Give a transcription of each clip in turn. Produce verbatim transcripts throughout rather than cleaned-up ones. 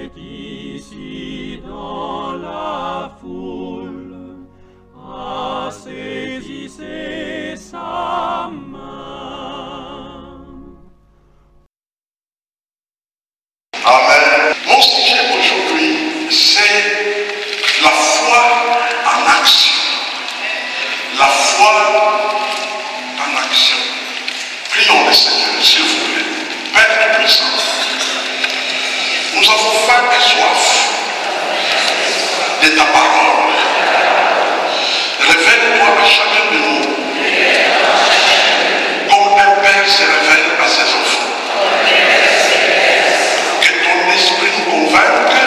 est ici dans la foule, ah, saisissez sa main. Amen. Mon sujet aujourd'hui, c'est la foi en action. La foi en action. Prions le Seigneur, s'il vous plaît. Père tout-puissant, nous avons faim et soif de ta parole. Révèle-toi à chacun de nous, comme un père se révèle à ses enfants. Que ton esprit nous convainque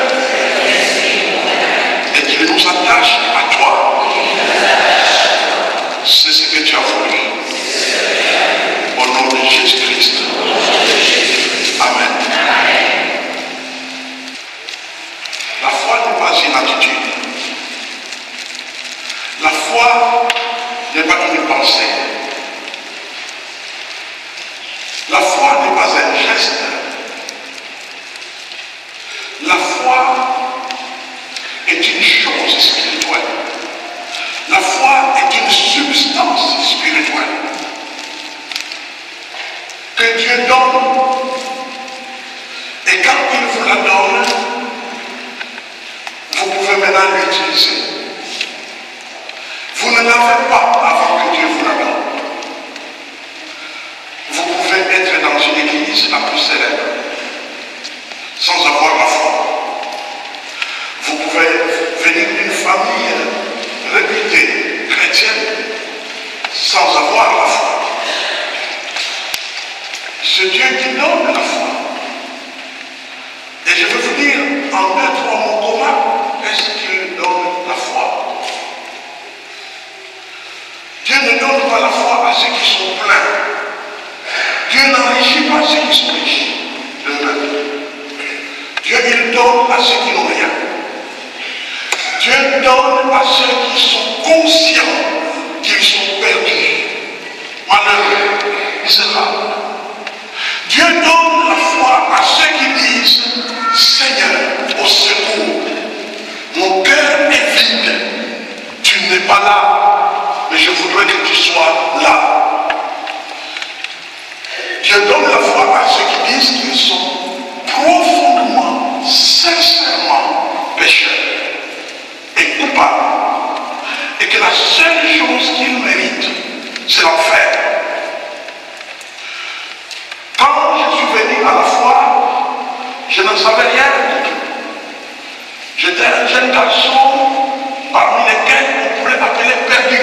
et qu'il nous attache à toi. C'est ce que tu as voulu. Au nom de Jésus-Christ. Amen. La foi n'est pas une attitude. La foi n'est pas une pensée. La foi n'est pas un geste. La foi est une chose spirituelle. La foi est une substance spirituelle que Dieu donne. Et quand il vous la donne, vous pouvez maintenant l'utiliser. Vous ne l'avez pas avant que Dieu vous la donne. Vous pouvez être dans une église la plus célèbre sans avoir la foi. Vous pouvez venir d'une famille réputée chrétienne sans avoir la foi. C'est Dieu qui donne la foi. Et je vais vous dire en deux, trois mots comment est-ce qu'il donne la foi. Dieu ne donne pas la foi à ceux qui sont pleins. Dieu n'enrichit pas ceux qui sont riches d'eux-mêmes. Dieu, il donne à ceux qui n'ont rien. Dieu donne à ceux qui sont conscients qu'ils sont perdus, malheureux, misérables. Dieu donne la foi à ceux qui disent « Seigneur, au secours, mon cœur est vide, tu n'es pas là, mais je voudrais que tu sois là. » Dieu donne la foi à ceux qui disent qu'ils sont profondément, sincèrement pécheurs et coupables, et que la seule chose qu'ils méritent, c'est l'enfer. Quand je suis venu à la foi, je ne savais rien du tout. J'étais un jeune garçon parmi lesquels on pourrait appeler perdu.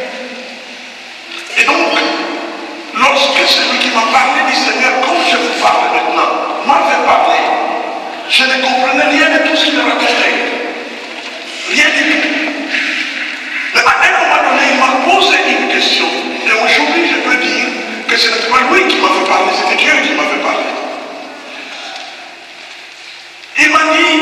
Et donc, lorsque celui qui m'a parlé dit Seigneur, comme je vous parle maintenant, m'avait parlé, je ne comprenais rien de tout ce qu'il racontait. Rien du tout. Mais à un moment donné, il m'a posé une question. Et aujourd'hui, je peux dire que ce n'était pas lui qui m'avait parlé, c'était Dieu qui m'avait parlé. Il m'a dit,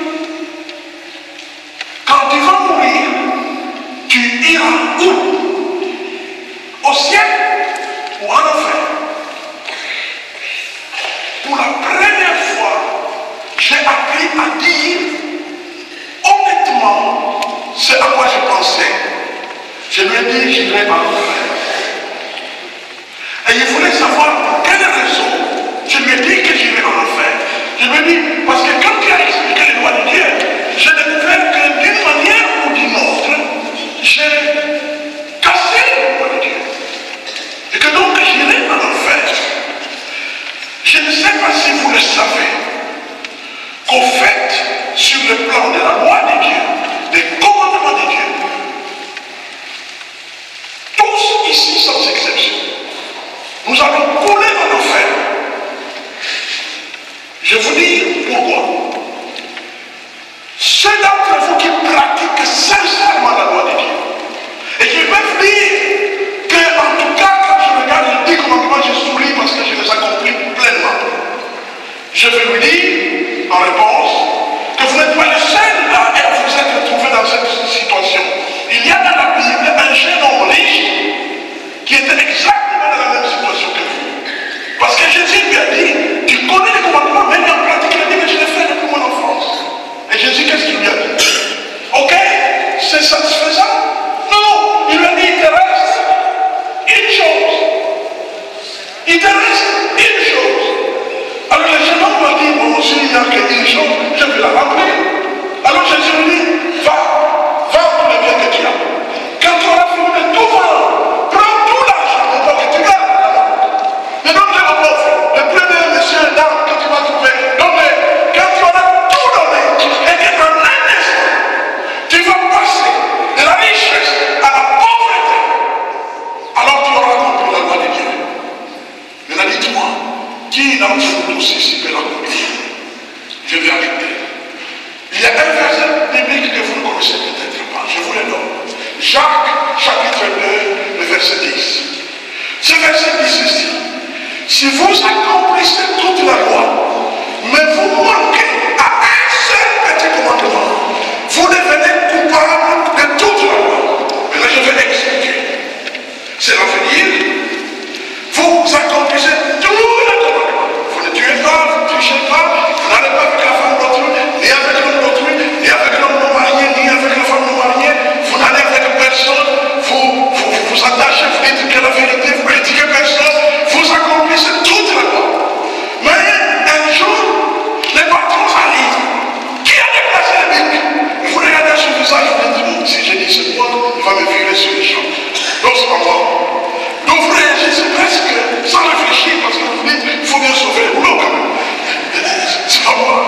quand tu vas mourir, tu iras où? Au ciel ou en enfer? Pour la première fois, j'ai appris à dire honnêtement ce à quoi je pensais. Je lui ai dit, j'irai en enfer. Et il voulait savoir pour quelle raison je lui ai dit que j'irai en enfer. Je lui ai dit, parce que quand tu as expliqué les lois de Dieu, je ne pouvais que d'une manière ou d'une autre, j'ai cassé les lois de Dieu. Et que donc j'irai en enfer. Je ne sais pas si vous le savez, qu'au fait, sur le plan de la loi de Dieu, des commandements de Dieu, tous ici sans exception, nous allons couler en enfer. Je vous dis pourquoi. Ceux d'entre vous qui pratiquent sincèrement la loi de Dieu et qui peuvent dire que, en tout cas, quand je regarde les dix commandements, je souris parce que je les accomplis pleinement. Je vais lui dire en réponse que vous n'êtes pas le seul à vous être retrouvé dans cette situation. Il y a dans la Bible un jeune homme riche qui était exactement dans la même situation que vous. Parce que Jésus lui a dit, tu connais les commandements, mais en pratique, il a dit, mais je l'ai fait depuis mon enfance. chose, je vais la remplir. Alors Jésus lui dit, va, va pour le bien que tu as. Quand tu auras fini de tout vendre, prends tout l'argent de toi que tu gardes. Mais donne-le au pauvre, le premier monsieur dame que tu vas trouver, donne-le. Quand tu auras tout donné, et que dans un instant, tu vas passer de la richesse à la pauvreté, alors tu auras compris la loi de Dieu. Maintenant dites-moi, qui d'entre vous tous ici peut l'accomplir? Je vais ajouter. Il y a un verset biblique que vous ne connaissez peut-être pas, je vous le donne. Jacques, chapitre deux, le verset dix. Ce verset dit ceci. Si vous accomplissez toute la loi, mais vous manquez à un seul petit commandement, vous devenez coupable de toute la loi. Et là, je vais expliquer. Cela veut dire, vous accomplissez tous les commandements. Vous ne tuez pas, vous ne trichez pas, vous n'allez pas avec la femme d'autrui, ni avec l'homme d'autrui, ni avec l'homme non marié, ni avec la femme non mariée. Vous n'allez avec personne, vous vous, vous attachez, vous dites que la vérité, vous critiquez personne, vous accomplissez toute la loi. Mais un jour, les patrons arrivent. Qui a déplacé le bic? Vous regardez son visage, vous dites, si je dis ce point, il va me virer sur les champs. Donc c'est pas moi. Donc vous réagissez presque sans réfléchir, parce que vous dites, il faut bien sauver le boulot quand même. C'est pas moi.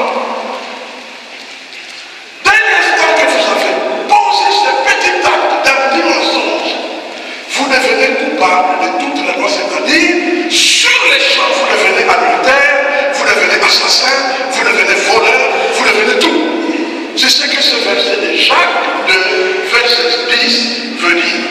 Dès l'instant que vous avez posé ce petit acte d'un petit mensonge, vous devenez coupable de toute la loi, c'est-à-dire, sur les champs, vous devenez adultère, vous devenez assassin, vous devenez voleur, vous devenez tout. C'est ce que ce verset de Jacques, de verset dix, veut dire.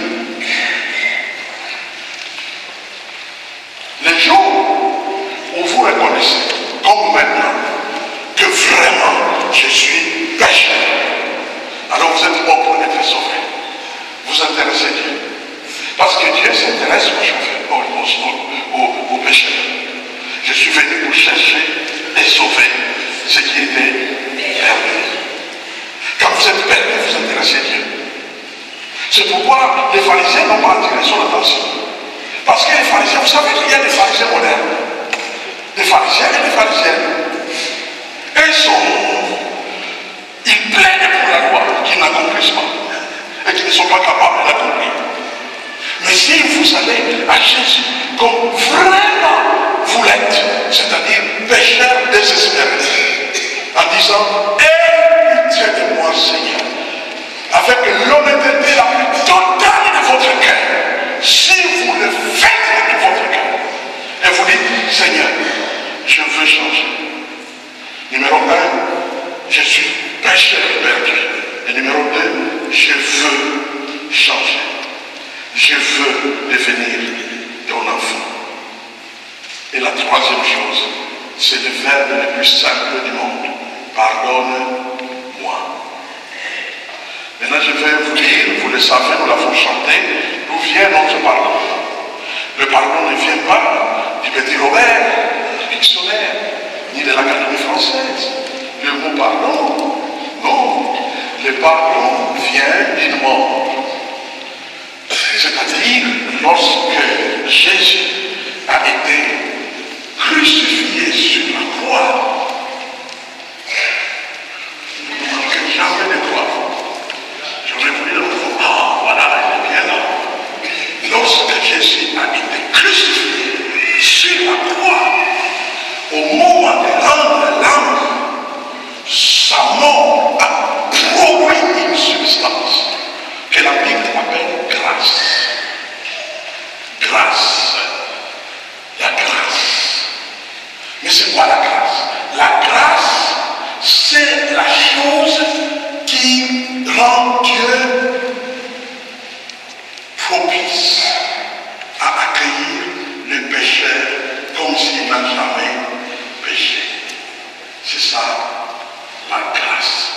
Les jours où vous reconnaissez, comme maintenant, que vraiment je suis pécheur, alors vous êtes bon pour être sauvé. Vous intéressez Dieu. Parce que Dieu s'intéresse aux chauffeurs, aux, aux, aux, aux pécheurs. Je suis venu pour chercher et sauver ce qui était perdu. Quand vous êtes perdu, vous intéressez Dieu. C'est pourquoi les pharisiens n'ont pas attiré son attention. Parce que les pharisiens, vous savez qu'il y a des pharisiens modernes, des pharisiens et des pharisiennes. Et ils sont, ils plaignent pour la loi qu'ils n'accomplissent pas et qu'ils ne sont pas capables d'accomplir. Mais si vous allez à Jésus comme vraiment vous l'êtes, c'est-à-dire pécheur désespéré, en disant, aie pitié de moi, Seigneur, avec l'honnêteté la plus totale de votre cœur, si vous le faites de tout votre cœur, et vous dites, Seigneur, je veux changer. Numéro un, je suis pécheur perdu. Et numéro deux, je veux changer. Je veux devenir ton enfant. Et la troisième chose, c'est le verbe le plus simple du monde. Pardonne-moi. Maintenant, je vais vous dire, vous le savez, nous l'avons chanté, d'où vient notre pardon. Le pardon ne vient pas du petit Robert, du dictionnaire, ni de l'Académie française. Le mot pardon, non. Le pardon vient d'une mort. C'est-à-dire, lorsque Jésus a été crucifié sur la croix, ne manquez jamais de croix. J'aurais voulu le voir. Ah, voilà, il est bien là. Lorsque Jésus a été crucifié sur la croix, au moment de rendre l'âme, sa mort a produit une substance que la Bible appelle grâce. Grâce. La grâce. Mais c'est quoi la grâce? La grâce, c'est la chose qui rend Dieu propice à accueillir le pécheur comme s'il n'a jamais péché. C'est ça, la grâce.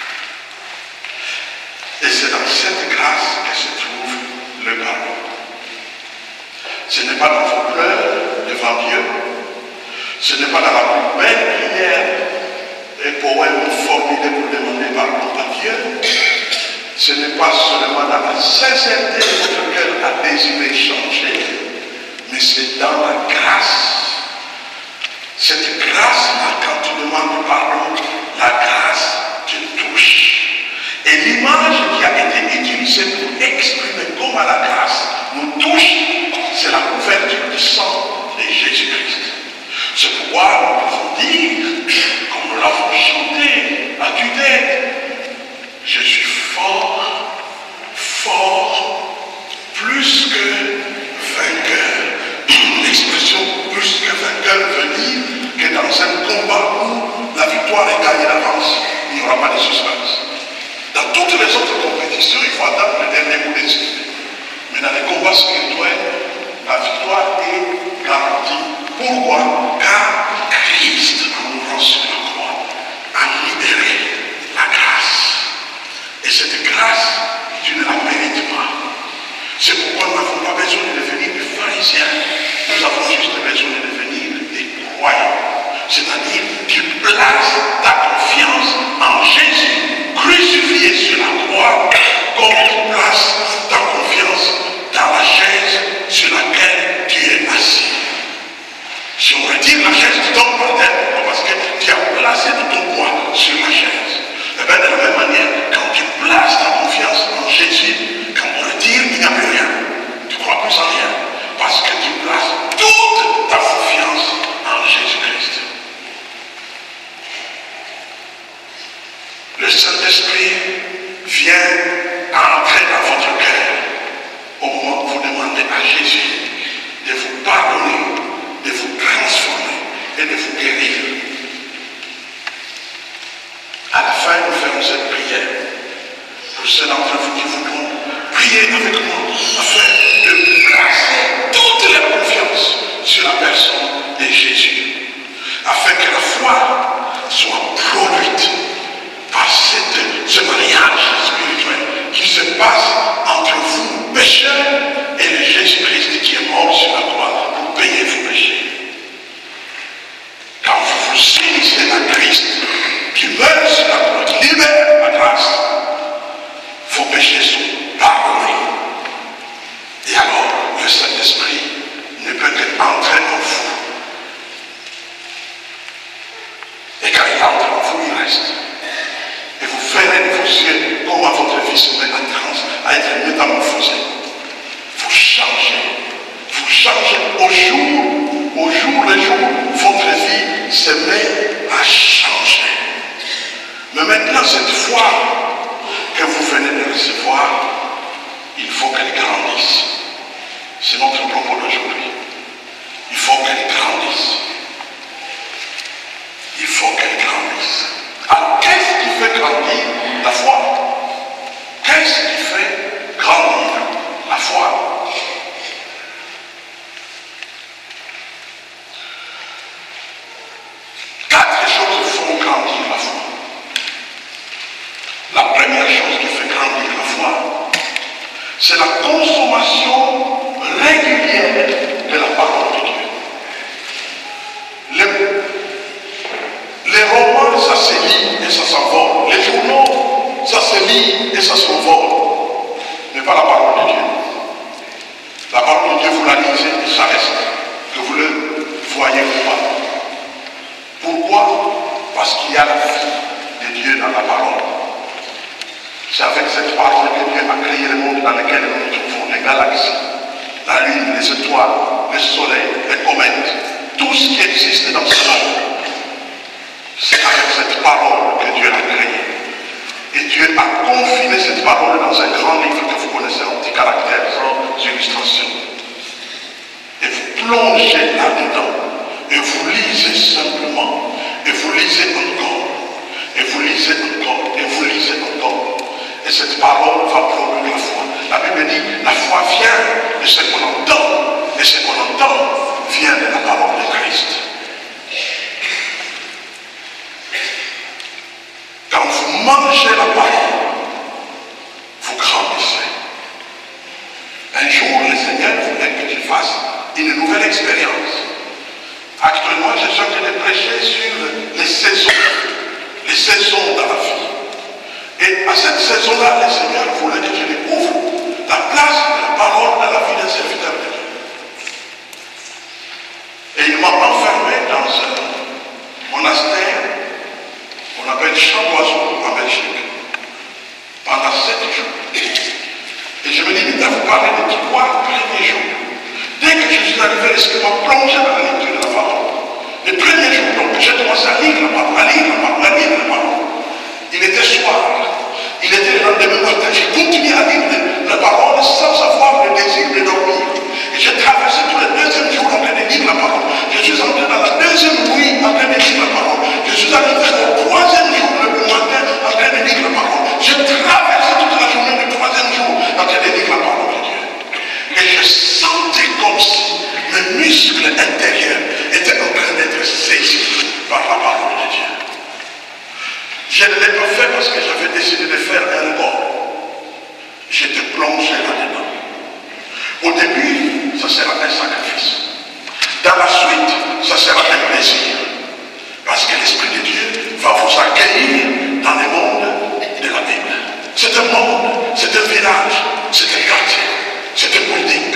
Et c'est dans cette grâce que se trouve le pardon. Ce n'est pas dans vos pleurs devant Dieu, ce n'est pas dans la plus belle prière et poème formulé pour demander pardon à Dieu, ce n'est pas seulement dans la sincérité de votre cœur à désirer changer, mais c'est dans la grâce. Cette grâce-là, quand tu demandes pardon, la grâce te touche. Et l'image qui a été utilisée pour exprimer comment la grâce nous touche, c'est la couverture du sang de Jésus-Christ. C'est pourquoi nous pouvons dire, comme nous l'avons chanté à tue-tête, je suis fort, fort, plus que vainqueur. L'expression plus que vainqueur veut dire que dans un combat où la victoire est gagnée d'avance, il n'y aura pas de suspense. Dans toutes les autres compétitions, il faut attendre le dernier coup de sifflet. Mais dans les combats spirituels, la victoire est garantie. Pourquoi? Car Christ, en mourant sur la croix, a libéré la grâce. Et cette grâce, tu ne la mérites pas. C'est pourquoi nous n'avons pas besoin de devenir des pharisiens. Nous avons juste besoin de devenir des croyants. C'est-à-dire, tu places ta confiance en Jésus crucifié sur la croix, comme tu places ta confiance dans la chaise sur laquelle tu es assis. Si on retire la chaise, tu tombes par terre, parce que tu as placé tout ton poids sur la chaise. Et bien de la même manière, quand tu places ta confiance en Jésus, quand on retire, il n'y a plus rien. Tu ne crois plus en rien, parce que tu places toute ta confiance en Jésus-Christ. Le Saint-Esprit vient entrer dans votre cœur au moment où vous demandez à Jésus de vous pardonner, de vous transformer et de vous guérir. À la fin, nous ferons cette prière. Pour ceux d'entre vous qui voudront prier avec moi afin de placer toute leur confiance sur la personne de Jésus, afin que la foi soit produite par cette, ce mariage spirituel qui se passe entre vous, pécheurs, et le Jésus-Christ qui est mort sur la croix pour payer vos péchés. Quand vous vous unissez à Christ, qui meurt sur la croix, qui libère la grâce, vos péchés sont pardonnés. Et alors, le Saint-Esprit ne peut qu'entrer en vous. Et quand il entre en vous, il reste. Et vous verrez de vos yeux comment votre vie se met en transe, à être métamorphosée. Vous changez. Vous changez au jour, au jour le jour, votre vie se met à changer. Mais maintenant, cette foi que vous venez de recevoir, il faut qu'elle grandisse. C'est notre propos d'aujourd'hui. Il faut qu'elle grandisse. Il faut qu'elle grandisse. Alors, qu'est-ce qui fait grandir la foi? Qu'est-ce qui fait grandir la foi? Quatre choses font grandir la foi. La première chose qui fait grandir la foi, c'est la consommation régulière de la parole de Dieu. Les, les romans, ça se lit et ça s'envole. Les journaux, ça se lit et ça s'envole. Mais pas la parole de Dieu. La parole de Dieu, vous la lisez et ça reste. Que vous le voyez ou pas. Pourquoi? Parce qu'il y a la vie de Dieu dans la parole. C'est avec cette parole que Dieu a créé le monde dans lequel nous nous trouvons, les galaxies, la lune, les étoiles, le soleil, les comètes, tout ce qui existe dans ce monde. C'est avec cette parole que Dieu l'a créé. Et Dieu a confiné cette parole dans un grand livre que vous connaissez en petits caractères, sans illustration. Et vous plongez là-dedans. Et vous lisez simplement. Et vous lisez encore. Et vous lisez encore. Et vous lisez encore. Et cette parole va produire la foi. La Bible dit, la foi vient de ce qu'on entend. Et ce qu'on entend vient de la parole de Christ. Quand vous mangez la parole, vous grandissez. Un jour, le Seigneur voulait que tu fasses une nouvelle expérience. Actuellement, je suis en train de prêcher sur les saisons. Les saisons dans la vie. Et à cette saison-là, le Seigneur voulait que tu découvres la place de la parole dans la vie d'un serviteur de Dieu. Et il m'a enfermé dans un monastère qu'on qu'on appelle Chamoiseau en Belgique, pendant sept jours. Et je me dis, mais vous parlez des trois premiers jours. Dès que je suis arrivé, l'Esprit m'a plongé dans la lecture de la parole. Les premiers jours, donc, j'ai commencé à lire la parole, à lire la parole, à lire la parole. Il était soir, il était le lendemain matin. J'ai continué à lire la parole sans avoir le désir de dormir. Et j'ai traversé tout le deuxième jour en train de lire la parole. Je suis entré dans la deuxième nuit en train de lire la parole. Je suis arrivé au troisième jour le matin en train de lire la parole. J'ai traversé toute la journée du troisième jour en train de lire la parole de Dieu. Et je sentais comme si mes muscles intérieurs étaient en train d'être saisis par la parole de Dieu. Je ne l'ai pas fait parce que j'avais décidé de faire un bord. J'étais plongé là-dedans. Au début, ça sera un sacrifice. Dans la suite, ça sera un plaisir. Parce que l'Esprit de Dieu va vous accueillir dans le monde de la Bible. C'est un monde, c'est un village, c'est un quartier, c'est un building.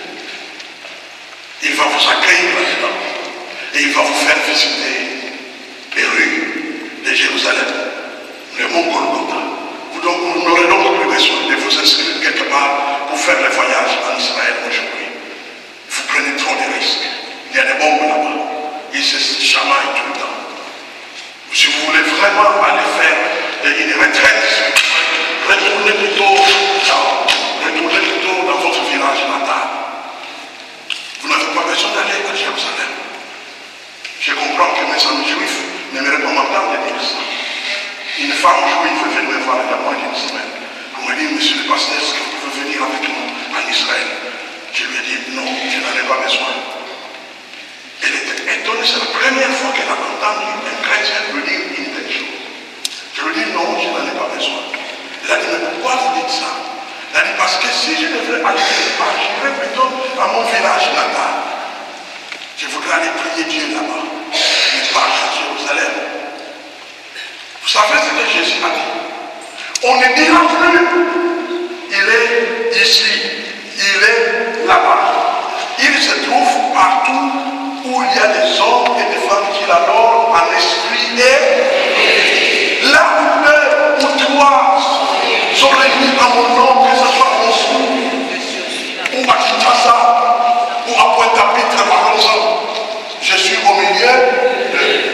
Il va vous accueillir là-dedans. Et il va vous faire visiter les rues de Jérusalem, le mont Golgotha. Vous, donc, vous n'aurez donc plus besoin de vous inscrire quelque part pour faire le voyage en Israël aujourd'hui. Vous prenez trop de risques. Il y a des bombes là-bas. Ils se chamaillent tout le temps. Si vous voulez vraiment aller faire une retraite, retournez plutôt, retournez plutôt dans votre village natal. Vous n'avez pas besoin d'aller à Jérusalem. Je comprends que mes amis juifs n'aimeraient pas m'entendre de dire ça. Une femme juive est venue me voir il y a moins d'une semaine. Elle m'a dit, monsieur le pasteur, est-ce que vous pouvez venir avec nous en Israël? Je lui ai dit, non, je n'en ai pas besoin. Elle était étonnée, c'est la première fois qu'elle a entendu un chrétien lui dire une telle chose. Je lui ai dit, non, je n'en ai pas besoin. Elle a dit, mais pourquoi vous dites ça? Elle a dit, parce que si je devrais aller quelque part, j'irais plutôt à mon village natal. Je voudrais aller prier Dieu là-bas, mais pas à Jérusalem. Vous savez ce que Jésus a dit? On ne dira plus, il est ici, il est là-bas. Il se trouve partout où il y a des hommes et des femmes qui l'adorent en esprit et là où deux ou trois sont réunis dans mon nom, que ce soit en Moscou ou à Kinshasa ou à Pointe-à-Pitre, par exemple, je suis au milieu d'eux.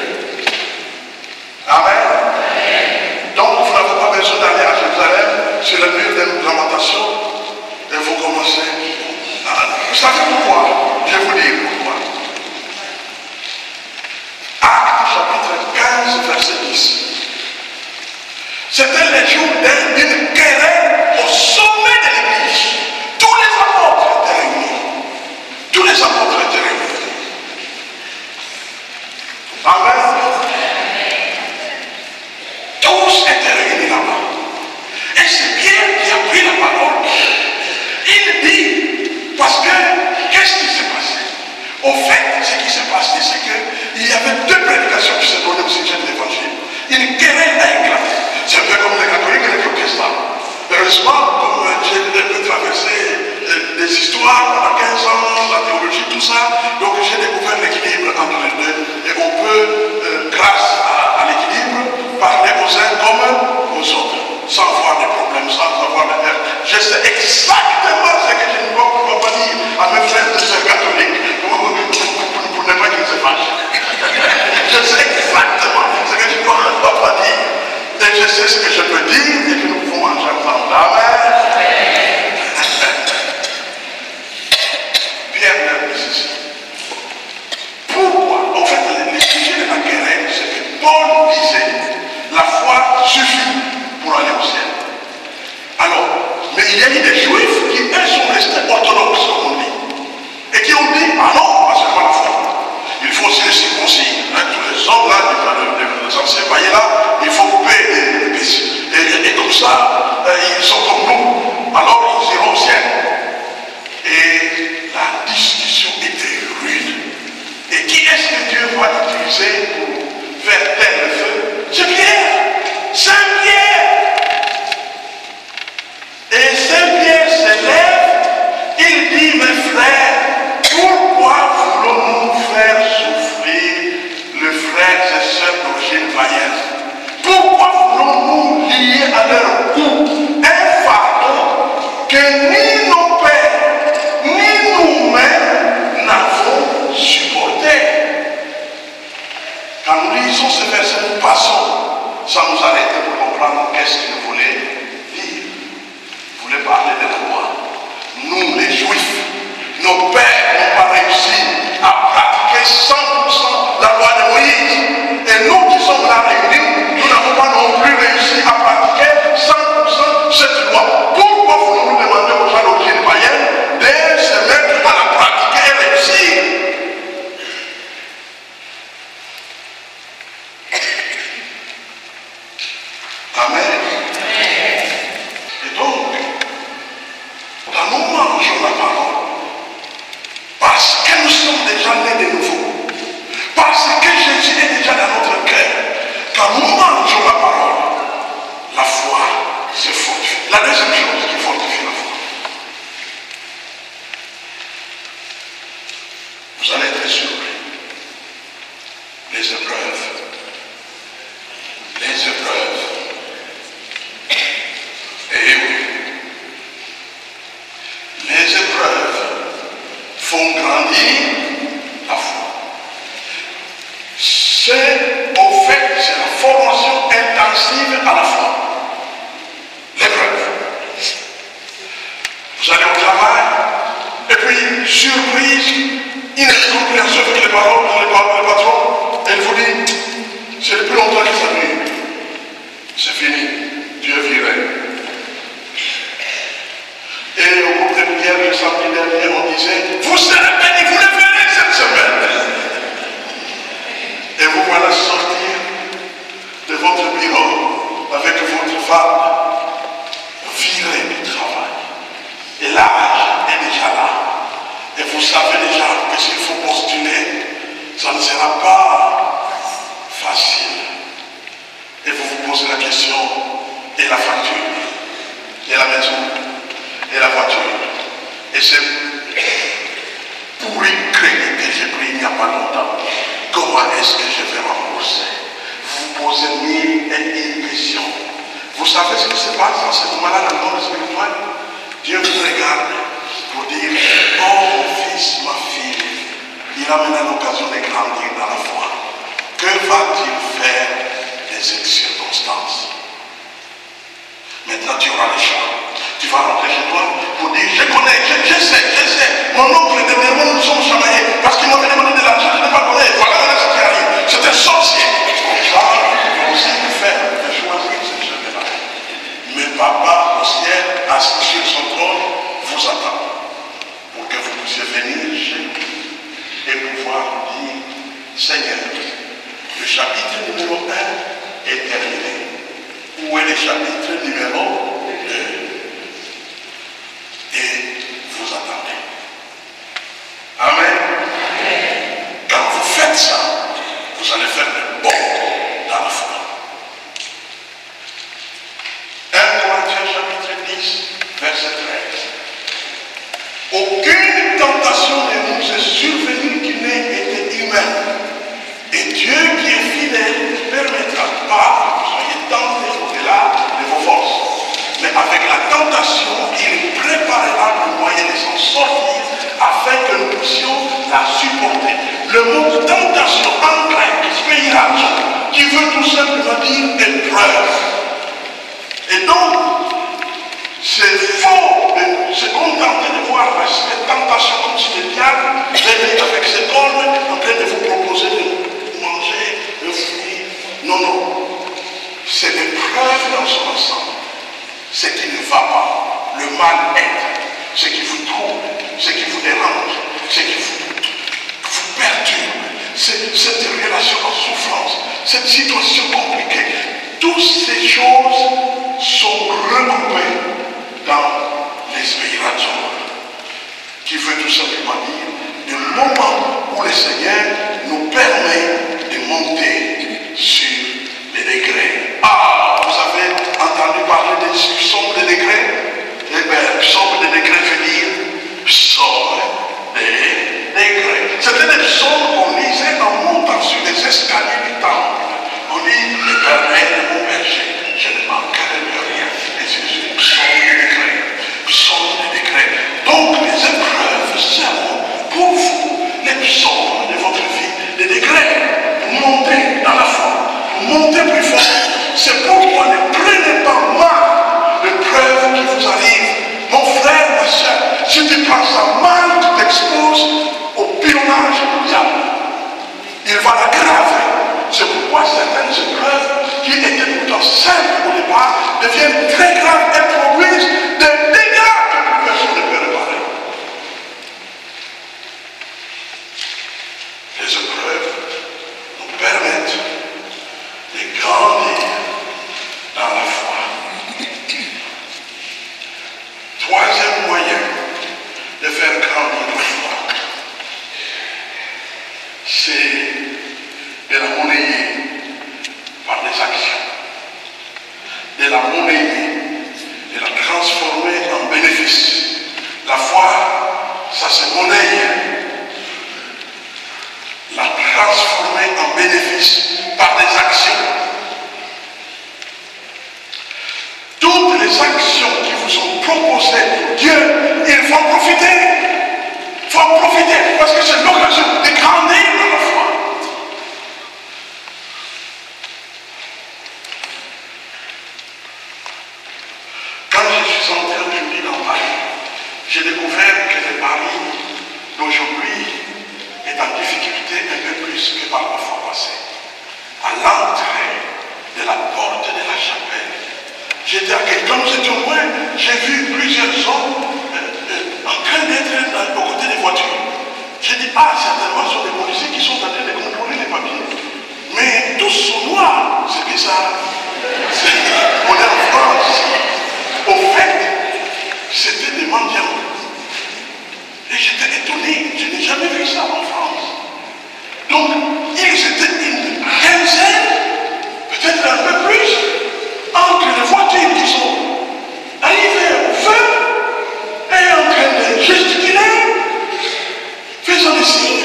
Amen. Donc vous n'avez pas besoin d'aller à Jérusalem sur le mur de lamentation et vous commencez à... Vous savez pourquoi? Je vais vous dire pourquoi. Actes chapitre quinze, verset dix. C'était le jour d'une querelle au sommet de l'église. Tous les apôtres étaient réunis. Tous les apôtres étaient réunis. Amen. Tous étaient réunis là-bas. Et c'est Pierre qui a pris la parole. Il dit, parce que, qu'est-ce qui s'est passé? Au fait, ce qui s'est passé, c'est qu'il y avait deux prédications qui se donnaient au sujet de l'évangile. Une querelle a éclaté. C'est un peu comme les catholiques et les protestants. Heureusement, comme j'ai pu traverser des histoires pendant quinze ans, la théologie, tout ça, donc j'ai découvert l'équilibre entre les deux. Et on peut, euh, grâce à, à l'équilibre, parler aux uns comme aux autres, sans avoir de problèmes, sans avoir de perte. Je sais exactement ce que je ne peux pas dire à mes frères et sœurs catholiques pour, pour, pour, pour ne pas qu'ils se fâchent. Je sais exactement ce que je ne peux pas dire. Et je sais ce que je peux dire et que nous pouvons manger ensemble. Amen. Pierre leur dit ceci. Pourquoi? En fait, le sujet de la querelle, c'est que Paul disait la foi suffit pour aller au ciel. Alors, mais il y a eu des juifs qui, eux, sont restés orthodoxes, comme on dit. Et qui ont dit, ah non, pas seulement la foi. Il faut aussi les circoncis. Hein, tous les hommes là, les, les, les anciens païens là, il faut couper les péchés. Et, et comme ça, euh, ils sont comme nous. Alors, ils iront au ciel. Et la discussion était rude. Et qui est-ce que Dieu va utiliser pour faire taire le feu? C'est Pierre. Saint-Pierre. Et Saint-Pierre se lève, il dit, mes frères, pourquoi voulons-nous faire souffrir les frères et sœurs d'origine païenne? Pour leur cou un fardeau que ni nos pères, ni nous-mêmes n'avons supporté. Quand nous lisons ce verset, nous passons sans nous arrêter pour comprendre qu'est-ce qu'il voulait dire. Il voulait parler de la loi. Nous, les Juifs, nos pères n'ont pas réussi à pratiquer cent pour cent la loi de Moïse. Et nous qui sommes là réunis, nous n'avons pas non plus réussi à pratiquer cent pour cent cette loi. Pourquoi vous nous demandez aux gens d'origine païenne de se mettre à la pratiquer et réussir? Amen. Et donc, quand nous mangeons la parole, parce que nous sommes déjà nés de nouveau, parce que Jésus est déjà dans notre cœur, quand nous mangeons la parole, la foi se fortifie. La deuxième chose qui fortifie la foi, vous allez être surpris. Les épreuves. Les épreuves. Et oui. Les épreuves font grandir la foi. C'est au fait, c'est la formation intensive à la foi. L'épreuve. Vous allez au travail, et puis, surprise, incompréhension avec les paroles, les paroles, le patron, elle vous dit, c'est depuis longtemps que ça dure. C'est fini, Dieu est viré. Et au groupe de prière le samedi dernier, on disait, vous serez bénis, vous le verrez cette semaine. Et vous voilà sortir de votre bureau avec votre femme, viré du travail. Et l'âge est déjà là. Et vous savez déjà que s'il faut postuler, ça ne sera pas facile. Et vous vous posez la question, et la facture, et la maison, et la voiture. Et c'est pour une crédit que j'ai pris il n'y a pas longtemps. Comment est-ce que je vais rembourser? Vous vous posez mille et une questions. Vous savez ce qui se passe dans ce moment-là dans le monde spirituel? Dieu vous regarde pour dire, oh mon fils, ma fille, il a maintenant l'occasion de grandir dans la foi. Que va-t-il faire des circonstances? Maintenant tu auras le choix. Tu vas rentrer chez toi pour dire, je connais, je, je sais, je sais. Mon oncle dernièrement nous sommes chamaillés parce qu'il m'avait demandé de l'argent, je n'ai pas donné. Voilà ce qui arrive. C'est un sorcier. Ça, il faut aussi le faire, de choisir ce chemin-là. Mais papa au ciel, assis sur son trône, vous attend pour que vous puissiez venir chez lui et pouvoir dire, Seigneur, le chapitre numéro un est terminé. Où est le chapitre numéro deux? Et vous attendez. Amen. Quand vous faites ça, vous allez faire le bon dans la foi. un Corinthiens chapitre dix, verset treize. Aucune tentation de nous est survenue qui n'ait été humaine. Et Dieu qui est fidèle ne permettra pas que vous soyez tentés au-delà de vos forces. Mais avec la tentation, il préparera le moyen de s'en sortir afin que nous puissions la supporter. Le mot tentation en grec, spéiration, qui veut tout simplement dire épreuve. Et donc, c'est faux de se contenter de voir cette tentation comme si le diable venait avec ses cornes en train de vous proposer de manger le fruit. Non, non. C'est l'épreuve dans son ensemble. Ce qui ne va pas, le mal-être, ce qui vous trouble, ce qui vous dérange, ce qui vous, vous perturbe, cette relation en souffrance, cette situation compliquée, toutes ces choses sont regroupées dans l'inspiration, qui veut tout simplement dire le moment où le Seigneur nous permet de monter sur les degrés. Ah, vous avez entendu parler des psaumes de degrés? Eh bien, psaume de degrés veut dire psaume de degrés. C'était des psaumes qu'on lisait en montant sur les escaliers du temple. On dit, l'Éternel est mon berger, je ne manquerai de rien. certaines épreuves qui étaient pourtant simples au départ deviennent très graves et produisent des dégâts que plus personne ne peut réparer. Les épreuves nous permettent de grandir dans la foi. Troisième moyen de faire grandir la foi, c'est de la monnayer par des actions, de la monnayer, de la transformer en bénéfice. La foi, ça se monnaie. La transformer en bénéfice par des actions. Toutes les actions qui vous sont proposées pour Dieu, il faut en profiter. Il faut en profiter parce que c'est l'occasion de grandir dans la foi. Quand je suis entré aujourd'hui dans Paris, j'ai découvert que le Paris d'aujourd'hui est en difficulté un peu plus que par la fois passée. À l'entrée de la porte de la chapelle, j'étais à quelqu'un, nous étions loin, j'ai vu plusieurs hommes euh, euh, en train d'être aux côtés des voitures. J'ai dit, ah, certainement, ce sont des policiers qui sont en train de contrôler les papiers. Mais tous sont noirs, c'est bizarre. On est en France. Au fait, c'était des mendiants. Et j'étais étonné, je n'ai jamais vu ça en France. Donc, ils étaient une quinzaine, peut-être un peu plus, entre les voitures qui sont arrivées au feu et en train de gesticuler, faisant des signes.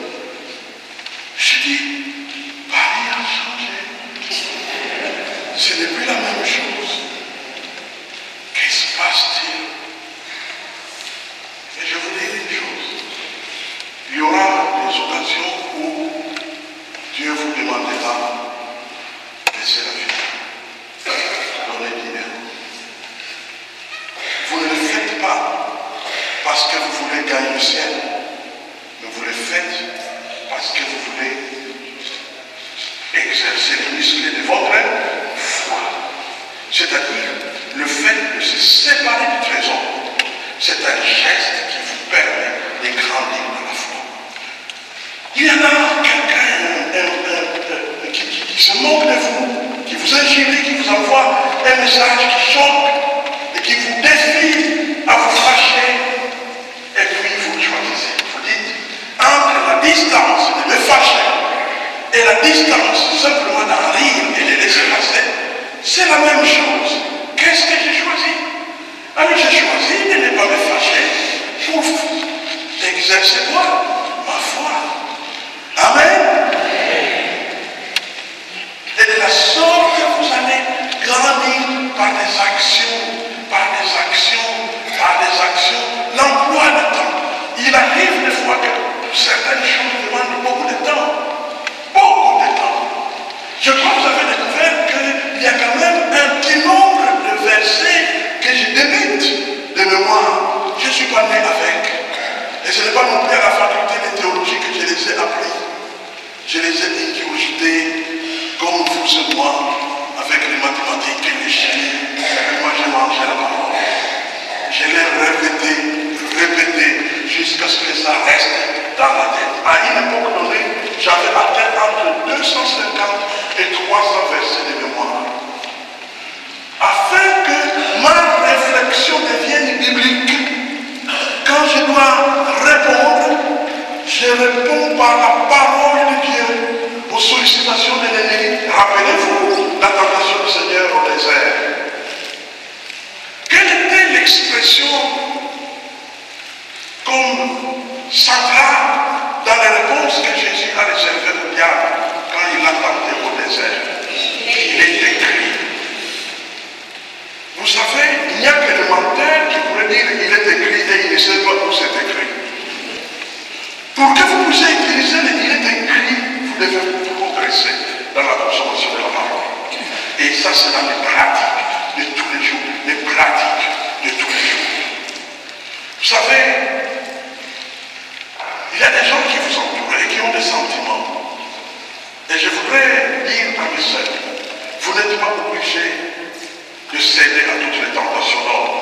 Je dis, Paris a changé. Ce n'est plus la même chose. Qu'est-ce qui se passe-t-il? Et je vous dis une chose. Il y aura des occasions où Dieu vous demandera de laisser la vie. Donnez dinero. Vous ne le faites pas parce que vous voulez gagner le ciel, mais vous le faites parce que vous voulez exercer les muscles de votre foi. C'est-à-dire le fait de se séparer du trésor. C'est un geste qui vous permet de grandir dans la foi. Il y en a quelqu'un qui, qui, qui se moque de vous, qui vous injure, qui vous envoie un message qui choque et qui vous défie à vous fâcher. Et puis vous choisissez. Vous dites, entre la distance de me fâcher et la distance simplement d'en rire et de laisser passer, c'est la même chose. Qu'est-ce que j'ai choisi? Alors j'ai choisi de ne pas me fâcher pour exercer moi, ma foi. Amen. Et de la sorte que vous allez grandir par des actions, par des actions, par des actions. L'emploi du temps. Il arrive des fois que certaines choses demandent beaucoup de temps. Beaucoup de temps. Je crois que vous avez découvert qu'il y a quand même un petit nombre de versets que je débute de mémoire. Je ne suis pas né avec. Et ce n'est pas non plus à la faculté de théologie que je les ai appris. Je les ai ingurgités comme vous et moi, avec les mathématiques et les chimies. Et moi, j'ai mangé la parole. Je l'ai répété, répété, jusqu'à ce que ça reste dans la tête. À une époque donnée, j'avais atteint entre deux cent cinquante et trois cents versets de mémoire. Afin que ma réflexion devienne biblique, quand je dois répondre, je réponds par la parole de Dieu aux sollicitations de l'ennemi. Rappelez-vous la tentation du Seigneur au désert. Quelle était l'expression comme centrale dans les réponses que Jésus a réservées au diable quand il l'a tenté au désert? Il est écrit. Vous savez, il n'y a que le menteur qui pourrait dire il est écrit et il ne sait pas où c'est écrit. Pour que vous puissiez utiliser le il est écrit, vous devez vous progresser dans la consommation de la parole. Et ça, c'est dans les pratiques de tous les jours. Les pratiques de tous les jours. Vous savez, il y a des gens qui vous entourent et qui ont des sentiments. Et Et je voudrais dire à mes sœurs, vous n'êtes pas obligés de céder à toutes les tentations d'homme.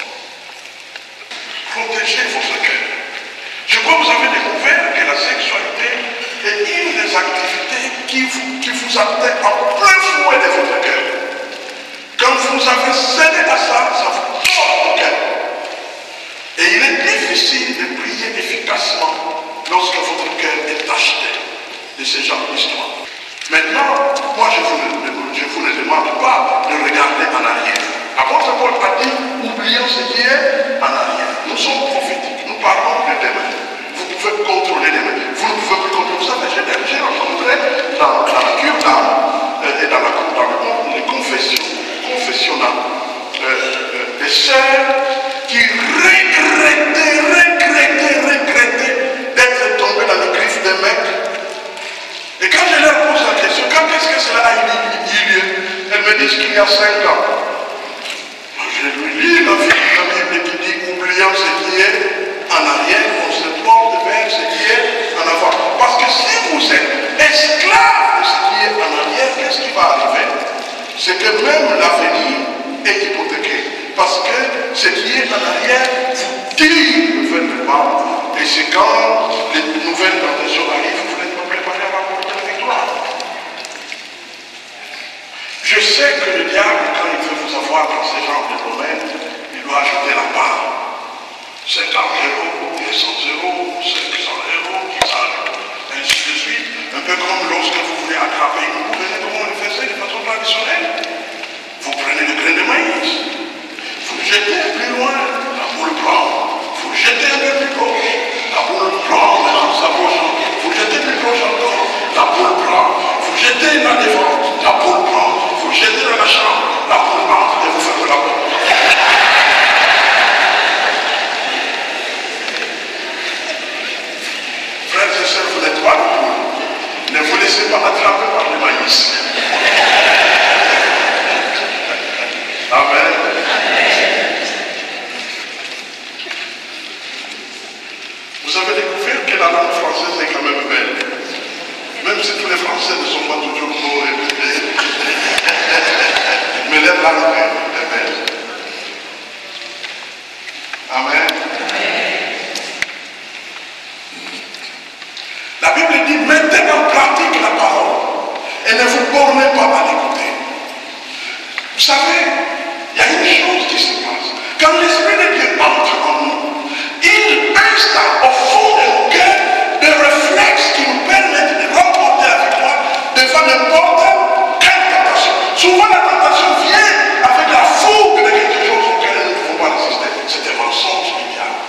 Protégez votre cœur. Je crois que vous avez découvert que la sexualité est une des activités qui vous, qui vous atteint en plein fouet de votre cœur. Quand vous avez cédé à ça, ça vous tord le cœur. Et il est difficile de prier efficacement lorsque votre cœur est tacheté de ce genre d'histoire. Maintenant, moi je vous, je vous ne demande pas de regarder en arrière. L'apôtre Paul a dit, oublions ce qui est en arrière. Nous sommes prophétiques, nous parlons de demain. Vous pouvez contrôler demain. Vous ne pouvez plus contrôler. Vous savez, j'ai rencontré dans, dans la cure d'âme euh, et dans, la, dans le, les confessions, confessionnales euh, euh, des sœurs qui regrettaient, regrettaient, regrettaient d'être tombées dans les griffes des mecs. Et quand je leur pose la question, quand est-ce que cela a eu lieu, elles me disent qu'il y a cinq ans. Je lui lis la Bible qui dit, oublions ce qui est en arrière, on se porte vers ce qui est en avant. Parce que si vous êtes esclave de ce qui est en arrière, qu'est-ce qui va arriver? C'est que même l'avenir est hypothéqué. Parce que ce qui est en arrière vous tire vers le bas. Et c'est quand les nouvelles tentations arrivent, vous n'êtes pas préparé à remporter la victoire. Je sais que le diable, quand il veut vous avoir dans ce genre de domaine, il doit ajouter la part. cinquante euros, deux cents euros, cinq cents euros, dix euros, ainsi de suite. Un peu comme lorsque vous voulez attraper une boule, vous comment on le faisait de façon traditionnelle. Vous prenez le grain de maïs, vous le jetez plus loin, la boule prend. Vous le jetez un peu plus proche, la boule prend, maintenant ça bouge. Vous le jetez plus proche encore, la boule prend. Vous le jetez dans les ventes, la boule prend. Vous le jetez dans la chambre, la boule entre et vous faites la porte. Frères et sœurs, vous n'êtes pas le boule. Ne vous laissez pas attraper par le maïs. Amen. Vous avez découvert que la langue française est quand même belle. Même si tous les Français ne sont pas toujours beaux et belles. Mais la langue est belle. Amen. La Bible dit, mettez en pratique la parole et ne vous bornez pas à l'écouter. Vous savez, il y a une chose qui se passe. Quand l'Esprit de Dieu entre en nous, il installe au fond de nos cœurs des réflexes qui nous permettent de remporter la victoire devant n'importe quelle tentation. Souvent la tentation vient avec la fougue de quelque chose auquel nous ne pouvons pas résister. C'est un mensonge du diable.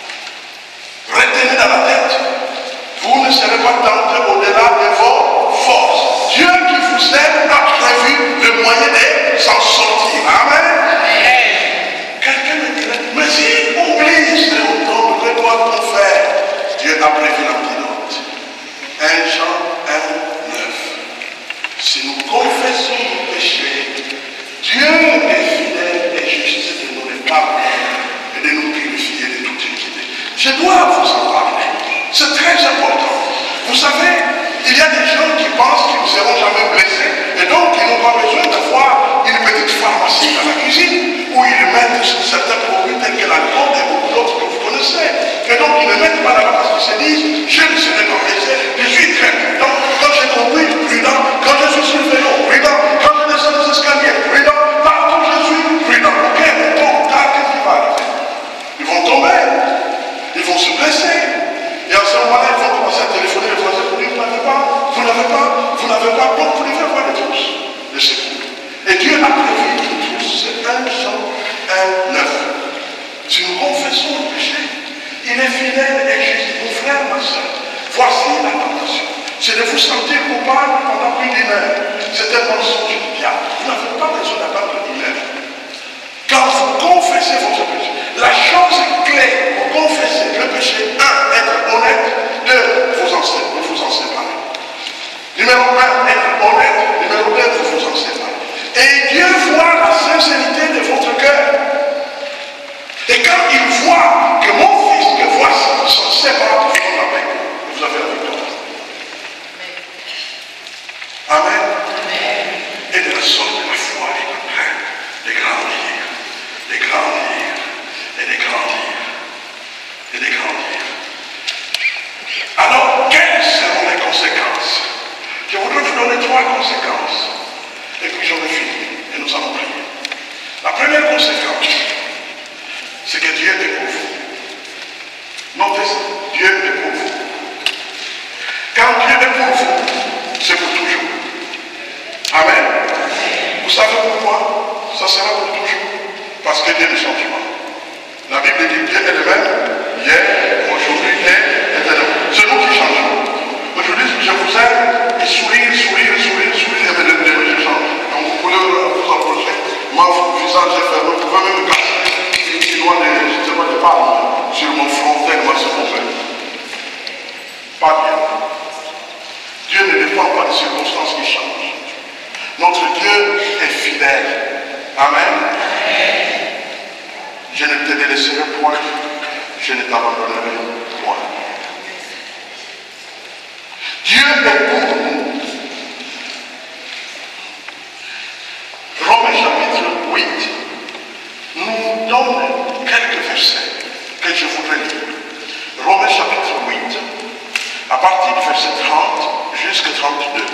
Retenez dans la tête, vous ne serez pas tenté au-delà de vos forces. Dieu qui vous aime a prévu le moyen de s'en sortir. Amen. Quelqu'un me dirait, mais si on oublie ce autant, que doit-on faire? Dieu a prévu l'antidote. un Jean un, neuf. Si nous confessons nos péchés, Dieu est fidèle et juste de nous les pardonner et de nous purifier de toute iniquité. Je dois vous en parler. C'est très important. Vous savez, il y a des gens qui pensent qu'ils ne seront jamais blessés et donc ils n'ont pas besoin d'avoir une petite pharmacie dans la cuisine où ils mettent certains produits tels que l'alcool et beaucoup d'autres que vous connaissez. Et donc ils ne mettent pas là-bas parce qu'ils se disent, je ne serai pas blessé, je suis très prudent. Quand je conduis, prudent. Quand je suis sur le vélo, prudent. Quand je descends les escaliers, prudent. Partout je suis prudent. Ok, bon, qu'est-ce qui va arriver? Ils vont tomber, ils vont se blesser. Et à ce moment-là, ils vont commencer à téléphoner les voisins pour dire, vous n'avez pas, vous n'avez pas, vous n'avez pas, donc vous devez avoir des trousses de secours. Et Dieu a prévu une trousse, c'est un Jean un, neuf. Si nous confessons le péché, il est fidèle et juste. Mon frère, ma soeur, voici la tentation. C'est de vous sentir coupable pendant plus d'une heure. C'est un mensonge du diable. Vous n'avez pas besoin d'attendre une heure. Quand vous confessez votre péché, la chose clé pour confesser le péché, un, être honnête, deux, vous en, vous vous en séparer. Numéro un, être honnête, numéro deux, vous vous en séparer. Et Dieu voit la sincérité de votre cœur. Et quand il voit que mon fils, que voici, s'en sépare de votre paix, vous avez la victoire. pourquoi? Ça sera pour toujours. Parce que Dieu ne change pas. La Bible dit Dieu est le même, hier, aujourd'hui et éternellement. C'est nous qui changeons. Aujourd'hui, je vous aime, et sourire, sourire, sourire, sourire, et le Dieu, je change. Donc vous pouvez vous approcher, moi, mon visage est fermé, vous pouvez même me casser une petite noix de, je ne sais pas, de palme sur mon front, tellement c'est mon père. Pas bien. Dieu ne dépend pas des circonstances qui changent. Notre Dieu est fidèle. Amen. Je ne te délaisserai point, je ne t'abandonnerai point. Dieu est pour nous. Romains chapitre huit nous donne quelques versets que je voudrais lire. Romains chapitre huit, à partir du verset trente jusqu'à trente-deux.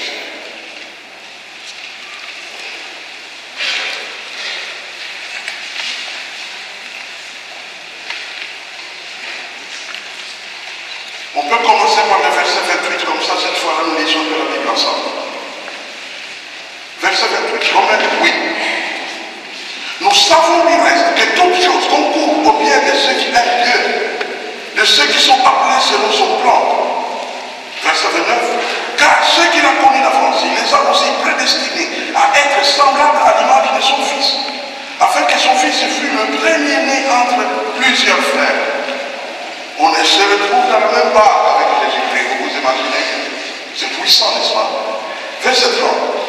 On peut commencer par le verset vingt-huit, comme ça, cette fois-là, nous lisons de la Bible ensemble. Verset vingt-huit, Romains huit. Nous savons du reste que toutes choses concourent au bien de ceux qui aiment Dieu, de ceux qui sont appelés selon son plan. Verset vingt-neuf. Car ceux qu'il a connus d'avance, il les a aussi prédestinés à être semblables à l'image de son Fils, afin que son Fils fût le premier-né entre plusieurs frères. On se retrouve dans la même barque avec Jésus-Christ, vous vous imaginez? C'est puissant, n'est-ce pas? Verset trente.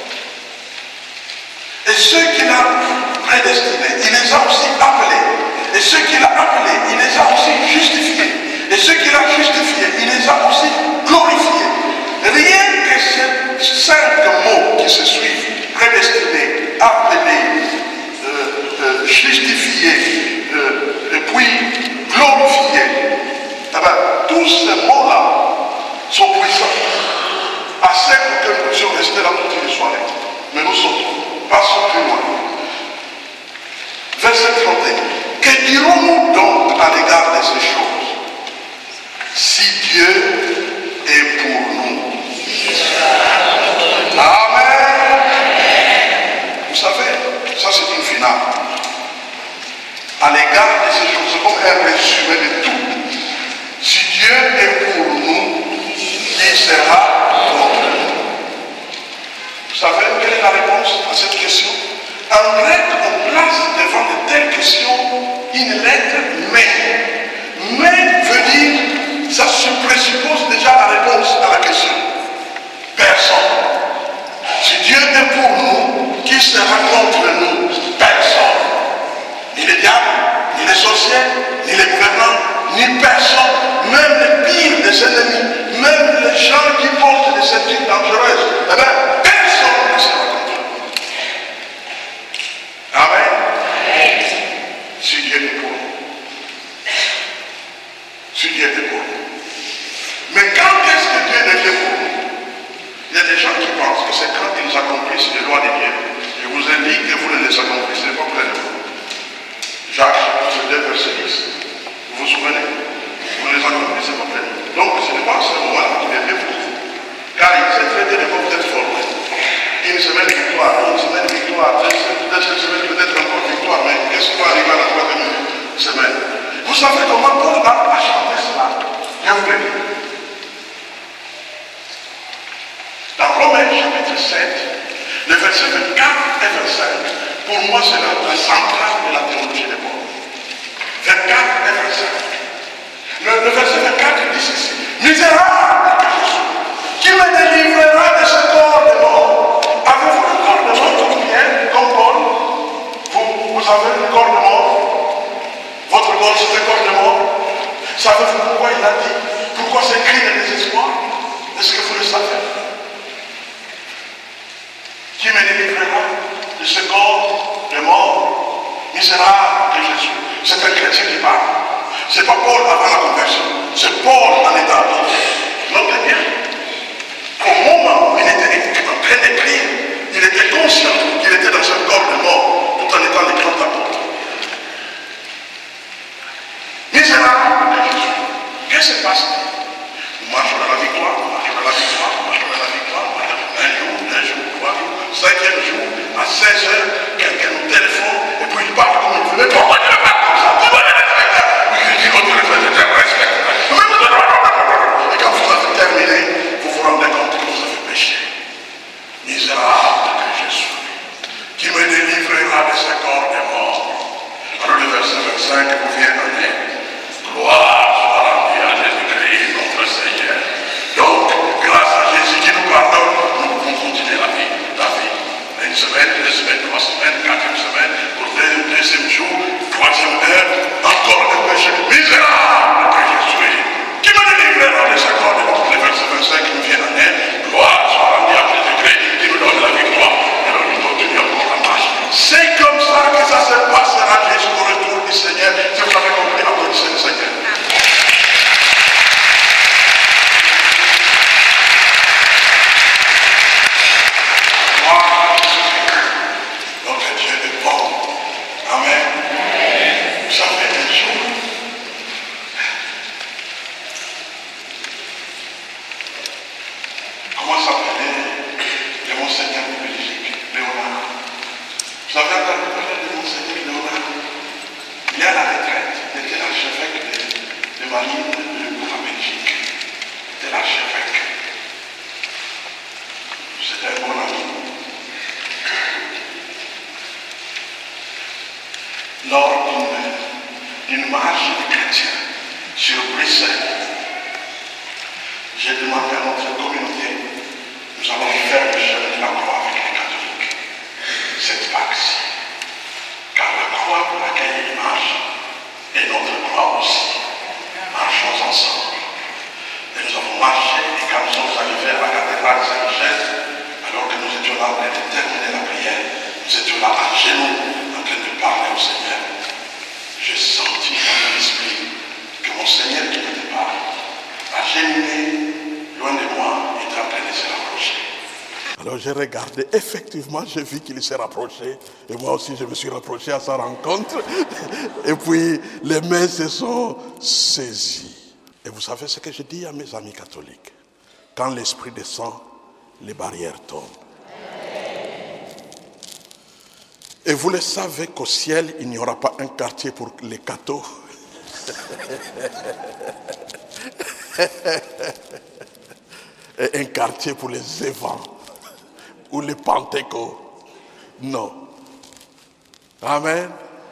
Et ceux qu'il a prédestinés, il les a aussi appelés. Et ceux qu'il a appelés, il les a aussi justifiés. Et ceux qu'il a justifiés, il les a aussi glorifiés. Rien que ces cinq mots qui se suivent, prédestinés, appelés, euh, euh, justifiés, euh, et puis glorifiés, eh bien, tous ces mots-là sont puissants. Assez pour que nous puissions rester là toute une soirée. Mais nous sautons. Passons plus loin. Verset trente et un. Que dirons-nous donc à l'égard de ces choses? Si Dieu est pour nous. Amen. Vous savez, ça c'est une finale. À l'égard de ces choses, c'est comme un résumé de tout. Si Dieu est pour nous, qui sera contre nous? Vous savez quelle est la réponse à cette question? En grec, on place devant de telles questions une lettre mais. Mais veut dire, ça se présuppose déjà la réponse à la question. Personne. Si Dieu est pour nous, qui sera contre nous? Personne. Ni les diables, ni les sorciers, ni les gouvernants, ni personne. Même les pires des ennemis, même les gens qui portent des ceintures dangereuses, eh bien, personne ne sera contre nous. Amen. Si Dieu est pour nous. Si Dieu est pour nous. Mais quand est-ce que Dieu devient pour nous? Il y a des gens qui pensent que c'est quand ils accomplissent les lois de Dieu. Je vous indique que vous ne les accomplissez pas pleinement. Jacques chapitre deux verset dix. Vous vous souvenez? Vous ne les accomplissez pas pleinement. Donc ce n'est pas à ce moment-là qu'il devient pour vous. Car il s'est traité de vous être formé. Une semaine de victoire, une semaine de victoire, deux semaines peut-être encore victoire, mais qu'est-ce qui va arriver à la troisième semaine? Vous savez comment Paul a chanté cela? Je vous le dis. Dans Romains chapitre sept, le verset vingt-quatre et vingt-cinq, pour moi c'est la, la centrale de la théologie de Paul. vingt-quatre et vingt-cinq. Le, le verset vingt-quatre dit ceci: misérable que je suis, qui me délivrera de ce corps de mort? Avez-vous le corps de mort comme Pierre, comme Paul? Vous, vous avez le corps de mort? Votre corps c'est un corps de mort? Savez-vous pourquoi il a dit? Pourquoi c'est cri de désespoir? Est-ce que vous le savez? Qui me délivrera de ce corps de mort? Misérable que je suis. C'est un chrétien qui parle. C'est pas Paul avant la conversion. C'est Paul en état apôtre. Notez bien. Au moment où il était en train d'écrire, il était conscient qu'il était dans un corps de mort, tout en étant le grand apôtre. Misérable que je suis. Qu'est-ce qui se passe? On marche vers la victoire, on marche vers la victoire, on marche vers la victoire, on marche un jour, deux jours, trois jours, cinquième jour, à seize heures, quelqu'un nous téléphone, et puis il parle comme il veut. Mais pourquoi tu ne parles comme ça? Tu dois le respecter. Oui, il dit qu'on te respecte. Et quand vous avez terminé, vous vous rendez compte que vous avez péché. Misérable que je suis, qui me délivrera de ce corps des morts. Alors le verset vingt-cinq vous vient donner. Gloire soit rendue à Jésus-Christ, notre Seigneur. Donc, grâce à Jésus qui nous pardonne, nous pouvons continuer la vie. La vie. Une semaine, deux semaines, trois semaines, quatrième semaine, pour le deuxième jour, troisième heure, encore le péché. Misérable que je suis, qui me délivrera de ce corps des morts. Le verset vingt-cinq nous vient donner. Gloire soit rendue à Jésus-Christ qui nous donne la victoire. Alors nous continuons pour la marche. C'est comme ça que ça se passera jusqu'au retour du Seigneur. Si vous avez compris, applaudissez le Seigneur. Notre Dieu est bon. Amen. Vous savez, un jour, comment s'appelait le Monseigneur de Belgique, Léonard? Vous avez entendu parler de Monseigneur Léonard? Il est à la retraite, il était l'archevêque de, de Marine de la Belgique. Il était l'archevêque. C'était un bon ami. Lors d'une marche de chrétiens sur Bruxelles, j'ai demandé à notre communauté, nous allons faire le chemin de la croix avec les catholiques. Cette vague-ci. Car la croix pour laquelle ils marchent est notre croix aussi. Marchons ensemble. Et nous avons marché, et quand nous sommes arrivés à la cathédrale de Saint-Michel, alors que nous étions là en train de terminer la prière, nous étions là à genoux, en train de parler au Seigneur. J'ai senti dans mon esprit que mon Seigneur qui n'était pas à genouiller, loin de moi, était en train de se rapprocher. Alors j'ai regardé, effectivement, j'ai vu qu'il s'est rapproché. Et moi aussi, je me suis rapproché à sa rencontre. Et puis, les mains se sont saisies. Et vous savez ce que je dis à mes amis catholiques? Quand l'Esprit descend, les barrières tombent. Et vous le savez qu'au ciel, il n'y aura pas un quartier pour les cathos. Et un quartier pour les évents ou les pentecôtes. Non. Amen.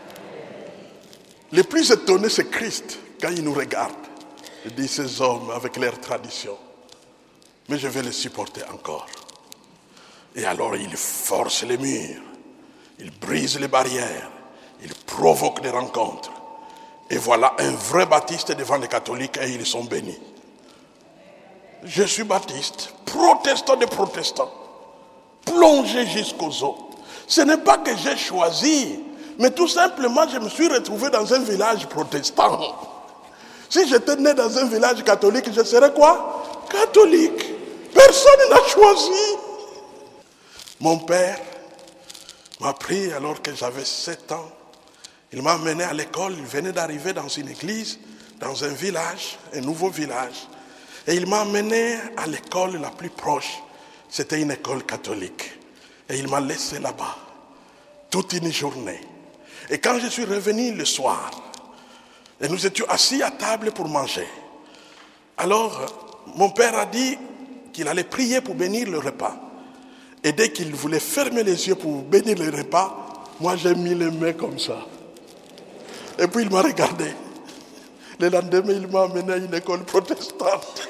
Le plus étonné, c'est Christ quand il nous regarde. Il dit ces hommes avec leur tradition. Mais je vais les supporter encore. Et alors il force les murs. Il brise les barrières. Il provoque des rencontres. Et voilà un vrai baptiste devant les catholiques et ils sont bénis. Je suis baptiste, protestant des protestants, plongé jusqu'aux os. Ce n'est pas que j'ai choisi, mais tout simplement je me suis retrouvé dans un village protestant. Si j'étais né dans un village catholique, je serais quoi? Catholique. Personne n'a choisi. Mon père m'a pris alors que j'avais sept ans. Il m'a emmené à l'école. Il venait d'arriver dans une église, dans un village, un nouveau village. Et il m'a emmené à l'école la plus proche. C'était une école catholique. Et il m'a laissé là-bas toute une journée. Et quand je suis revenu le soir, et nous étions assis à table pour manger. Alors, mon père a dit qu'il allait prier pour bénir le repas. Et dès qu'il voulait fermer les yeux pour bénir le repas, moi j'ai mis les mains comme ça. Et puis il m'a regardé. Le lendemain, il m'a amené à une école protestante.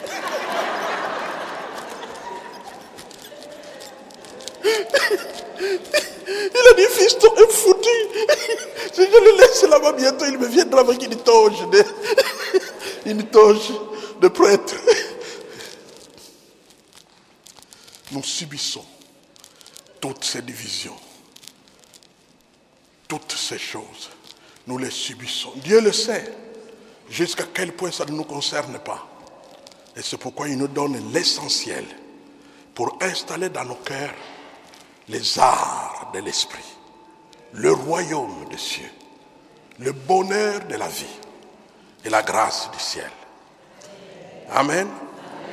Il a dit, fiston est foutu. Si je le laisse là-bas bientôt, il me viendra avec une toge de, une toge de prêtre. Nous subissons toutes ces divisions, toutes ces choses. Nous les subissons. Dieu le sait. Jusqu'à quel point ça ne nous concerne pas. Et c'est pourquoi il nous donne l'essentiel pour installer dans nos cœurs les arts de l'esprit, le royaume des cieux, le bonheur de la vie et la grâce du ciel. Amen. Amen.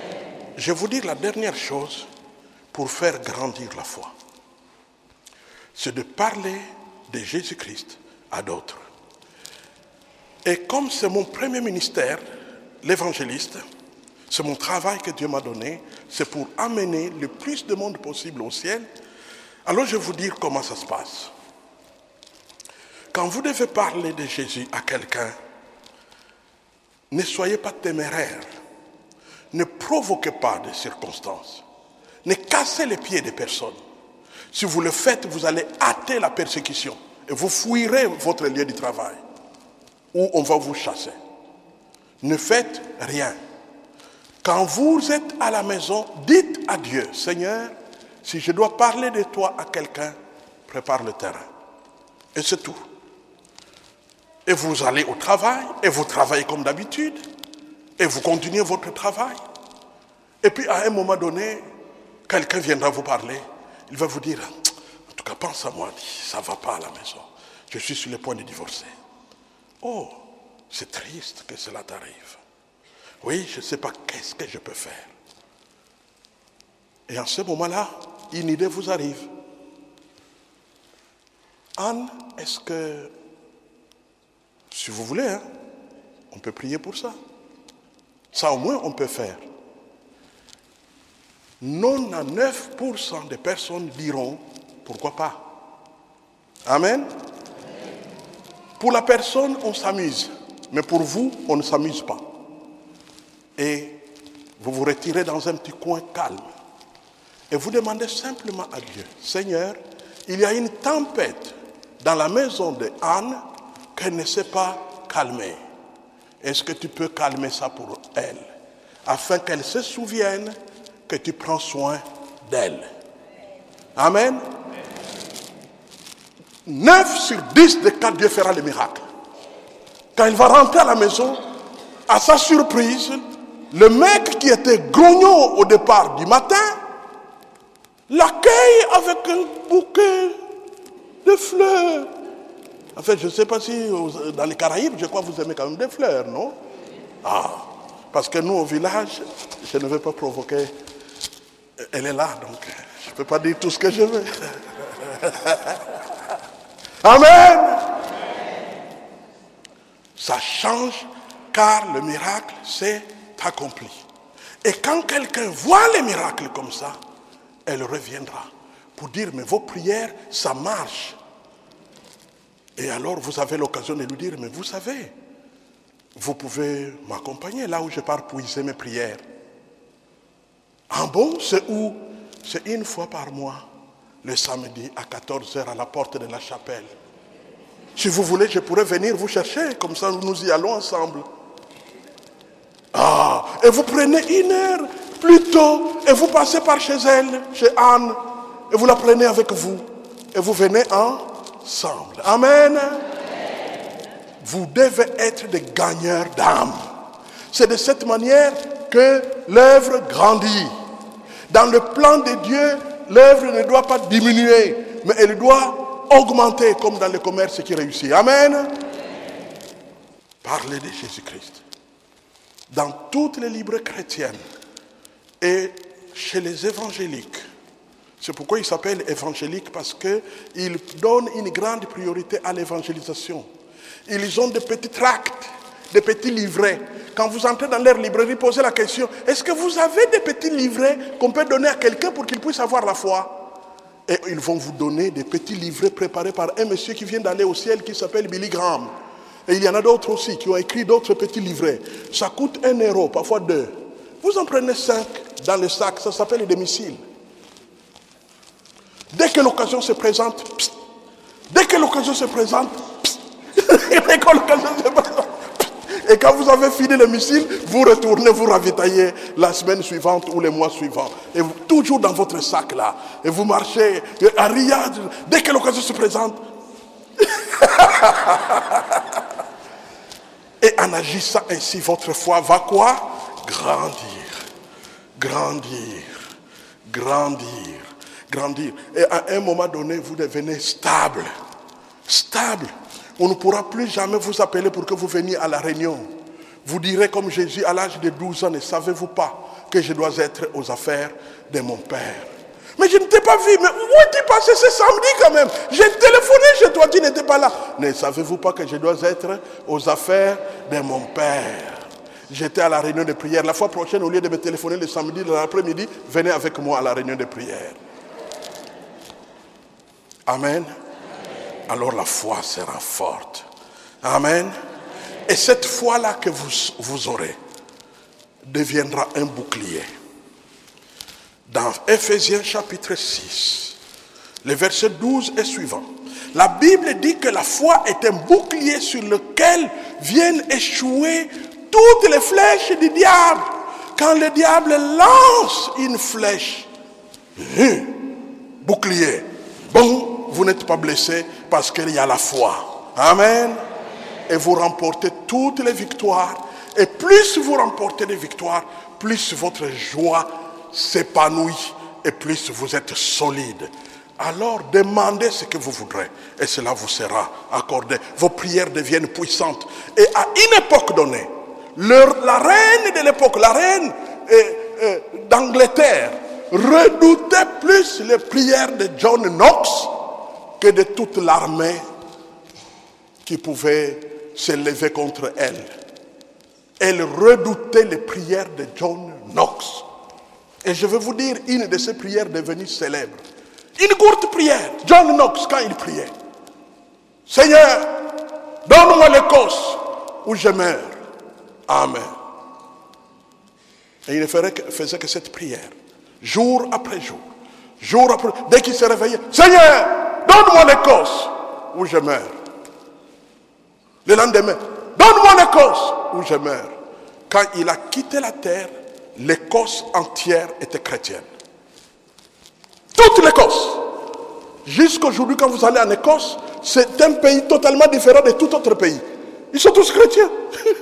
Je vais vous dire la dernière chose pour faire grandir la foi. c'est de parler de Jésus-Christ à d'autres. Et comme c'est mon premier ministère, l'évangéliste, c'est mon travail que Dieu m'a donné, c'est pour amener le plus de monde possible au ciel. Alors je vais vous dire comment ça se passe. Quand vous devez parler de Jésus à quelqu'un, ne soyez pas téméraire. Ne provoquez pas de circonstances. Ne cassez les pieds des personnes. Si vous le faites, vous allez hâter la persécution. Et vous fuirez votre lieu de travail. Ou on va vous chasser. Ne faites rien. Quand vous êtes à la maison, dites à Dieu, Seigneur, si je dois parler de toi à quelqu'un, prépare le terrain. Et c'est tout. Et vous allez au travail, et vous travaillez comme d'habitude, et vous continuez votre travail. Et puis à un moment donné, quelqu'un viendra vous parler, il va vous dire, en tout cas pense à moi, ça ne va pas à la maison, je suis sur le point de divorcer. Oh, c'est triste que cela t'arrive. Oui, je ne sais pas qu'est-ce que je peux faire. Et en ce moment-là, une idée vous arrive. Anne, est-ce que, si vous voulez, hein, on peut prier pour ça. Ça au moins on peut faire. quatre-vingt-dix-neuf pour cent des personnes diront, pourquoi pas. Amen. Pour la personne, on s'amuse. Mais pour vous, on ne s'amuse pas. Et vous vous retirez dans un petit coin calme. Et vous demandez simplement à Dieu, Seigneur, il y a une tempête dans la maison de Anne qu'elle ne sait pas calmer. Est-ce que tu peux calmer ça pour elle, afin qu'elle se souvienne que tu prends soin d'elle. Amen. neuf sur dix des cas, Dieu fera le miracle. Quand il va rentrer à la maison, à sa surprise, le mec qui était grognon au départ du matin, l'accueille avec un bouquet de fleurs. En fait, je ne sais pas si dans les Caraïbes, je crois que vous aimez quand même des fleurs, non? Ah, parce que nous, au village, je ne veux pas provoquer. Elle est là, donc je ne peux pas dire tout ce que je veux. Amen. Ça change, car le miracle s'est accompli. Et quand quelqu'un voit les miracles comme ça, elle reviendra pour dire, mais vos prières, ça marche. Et alors vous avez l'occasion de lui dire, mais vous savez, vous pouvez m'accompagner là où je pars puiser mes prières. Ah bon, c'est où? C'est une fois par mois, le samedi à quatorze heures à la porte de la chapelle. Si vous voulez, je pourrais venir vous chercher, comme ça nous y allons ensemble. Ah, et vous prenez une heure plus tôt, et vous passez par chez elle, chez Anne, et vous la prenez avec vous, et vous venez ensemble. Amen. Amen. Vous devez être des gagneurs d'âme. C'est de cette manière que l'œuvre grandit. Dans le plan de Dieu, l'œuvre ne doit pas diminuer, mais elle doit augmenter comme dans le commerce qui réussit. Amen. Amen. Parlez de Jésus-Christ. Dans toutes les livres chrétiennes et chez les évangéliques, c'est pourquoi ils s'appellent évangéliques, parce qu'ils donnent une grande priorité à l'évangélisation. Ils ont des petits tracts, des petits livrets. Quand vous entrez dans leur librairie, posez la question, est-ce que vous avez des petits livrets qu'on peut donner à quelqu'un pour qu'il puisse avoir la foi? Et ils vont vous donner des petits livrets préparés par un monsieur qui vient d'aller au ciel, qui s'appelle Billy Graham. Et il y en a d'autres aussi qui ont écrit d'autres petits livrets. Ça coûte un euro, parfois deux. Vous en prenez cinq dans le sac, ça s'appelle le domicile. Dès que l'occasion se présente, psst, dès que l'occasion se présente, psst, dès que l'occasion se présente, et quand vous avez fini le missile, vous retournez, vous ravitaillez la semaine suivante ou les mois suivants. Et vous, toujours dans votre sac là. Et vous marchez à Riyad, dès que l'occasion se présente. Et en agissant ainsi, votre foi va quoi? Grandir, grandir, grandir, grandir. Et à un moment donné, vous devenez stable. Stable. On ne pourra plus jamais vous appeler pour que vous veniez à la réunion. Vous direz comme Jésus à l'âge de douze ans, ne savez-vous pas que je dois être aux affaires de mon Père? Mais je ne t'ai pas vu. Mais où es-tu passé ce samedi quand même? J'ai téléphoné chez toi, tu n'étais pas là. Ne savez-vous pas que je dois être aux affaires de mon Père? J'étais à la réunion de prière. La fois prochaine, au lieu de me téléphoner le samedi de l'après-midi, venez avec moi à la réunion de prière. Amen. Alors la foi sera forte. Amen. Et cette foi-là que vous, vous aurez deviendra un bouclier. Dans Ephésiens chapitre six, les versets douze et suivants, la Bible dit que la foi est un bouclier sur lequel viennent échouer toutes les flèches du diable. Quand le diable lance une flèche, hum, bouclier, bon, vous n'êtes pas blessé parce qu'il y a la foi. Amen. Et vous remportez toutes les victoires. Et plus vous remportez les victoires, plus votre joie s'épanouit et plus vous êtes solide. Alors demandez ce que vous voudrez et cela vous sera accordé. Vos prières deviennent puissantes. Et à une époque donnée, le, la reine de l'époque, la reine euh, euh, d'Angleterre, redoutait plus les prières de John Knox que de toute l'armée qui pouvait s'élever contre elle. Elle redoutait les prières de John Knox. Et je vais vous dire une de ces prières devenues célèbres. Une courte prière. John Knox, quand il priait, Seigneur, donne-moi l'Écosse où je meurs. Amen. Et il ne faisait que, faisait que cette prière, jour après jour. Jour après jour. Dès qu'il se réveillait, Seigneur, donne-moi l'Écosse où je meurs. Le lendemain, donne-moi l'Écosse où je meurs. Quand il a quitté la terre, l'Écosse entière était chrétienne. Toute l'Écosse. Jusqu'aujourd'hui, quand vous allez en Écosse, c'est un pays totalement différent de tout autre pays. Ils sont tous chrétiens.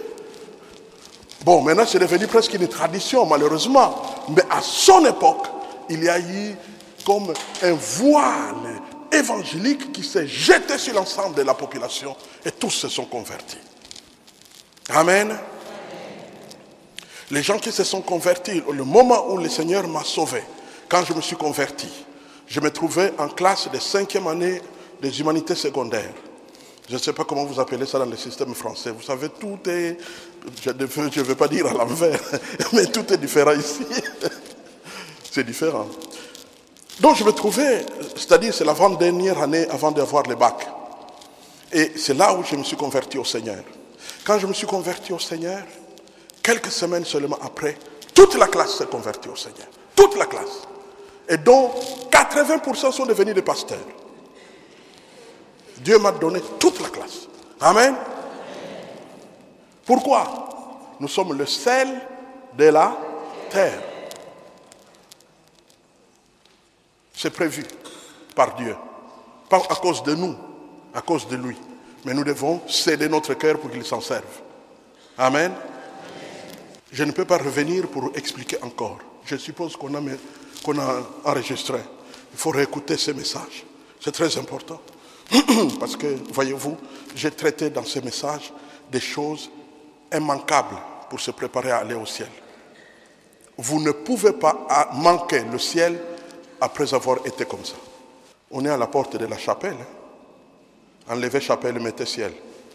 Bon, maintenant c'est devenu presque une tradition, malheureusement. Mais à son époque, il y a eu comme un voile évangélique qui s'est jeté sur l'ensemble de la population et tous se sont convertis. Amen. Les gens qui se sont convertis, le moment où le Seigneur m'a sauvé, quand je me suis converti, je me trouvais en classe de cinquième année des humanités secondaires. Je ne sais pas comment vous appelez ça dans le système français. Vous savez, tout est, je ne veux, je veux pas dire à l'envers, mais tout est différent ici. C'est différent. Donc je me trouvais, c'est-à-dire c'est l'avant-dernière année avant d'avoir le bac. Et c'est là où je me suis converti au Seigneur. Quand je me suis converti au Seigneur, quelques semaines seulement après, toute la classe s'est convertie au Seigneur. Toute la classe. Et dont quatre-vingts pour cent sont devenus des pasteurs. Dieu m'a donné toute la classe. Amen. Pourquoi? Nous sommes le sel de la terre. C'est prévu par Dieu. Pas à cause de nous, à cause de lui. Mais nous devons céder notre cœur pour qu'il s'en serve. Amen. Je ne peux pas revenir pour expliquer encore. Je suppose qu'on a, qu'on a enregistré. Il faut réécouter ces messages. C'est très important. Parce que, voyez-vous, j'ai traité dans ces messages des choses immanquables pour se préparer à aller au ciel. Vous ne pouvez pas manquer le ciel après avoir été comme ça. On est à la porte de la chapelle. Hein? Enlevez chapelle, mettez ciel.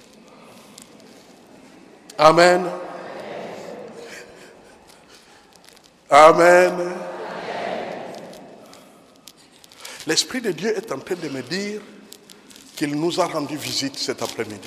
Amen. Amen. Amen. L'Esprit de Dieu est en train de me dire qu'il nous a rendu visite cet après-midi.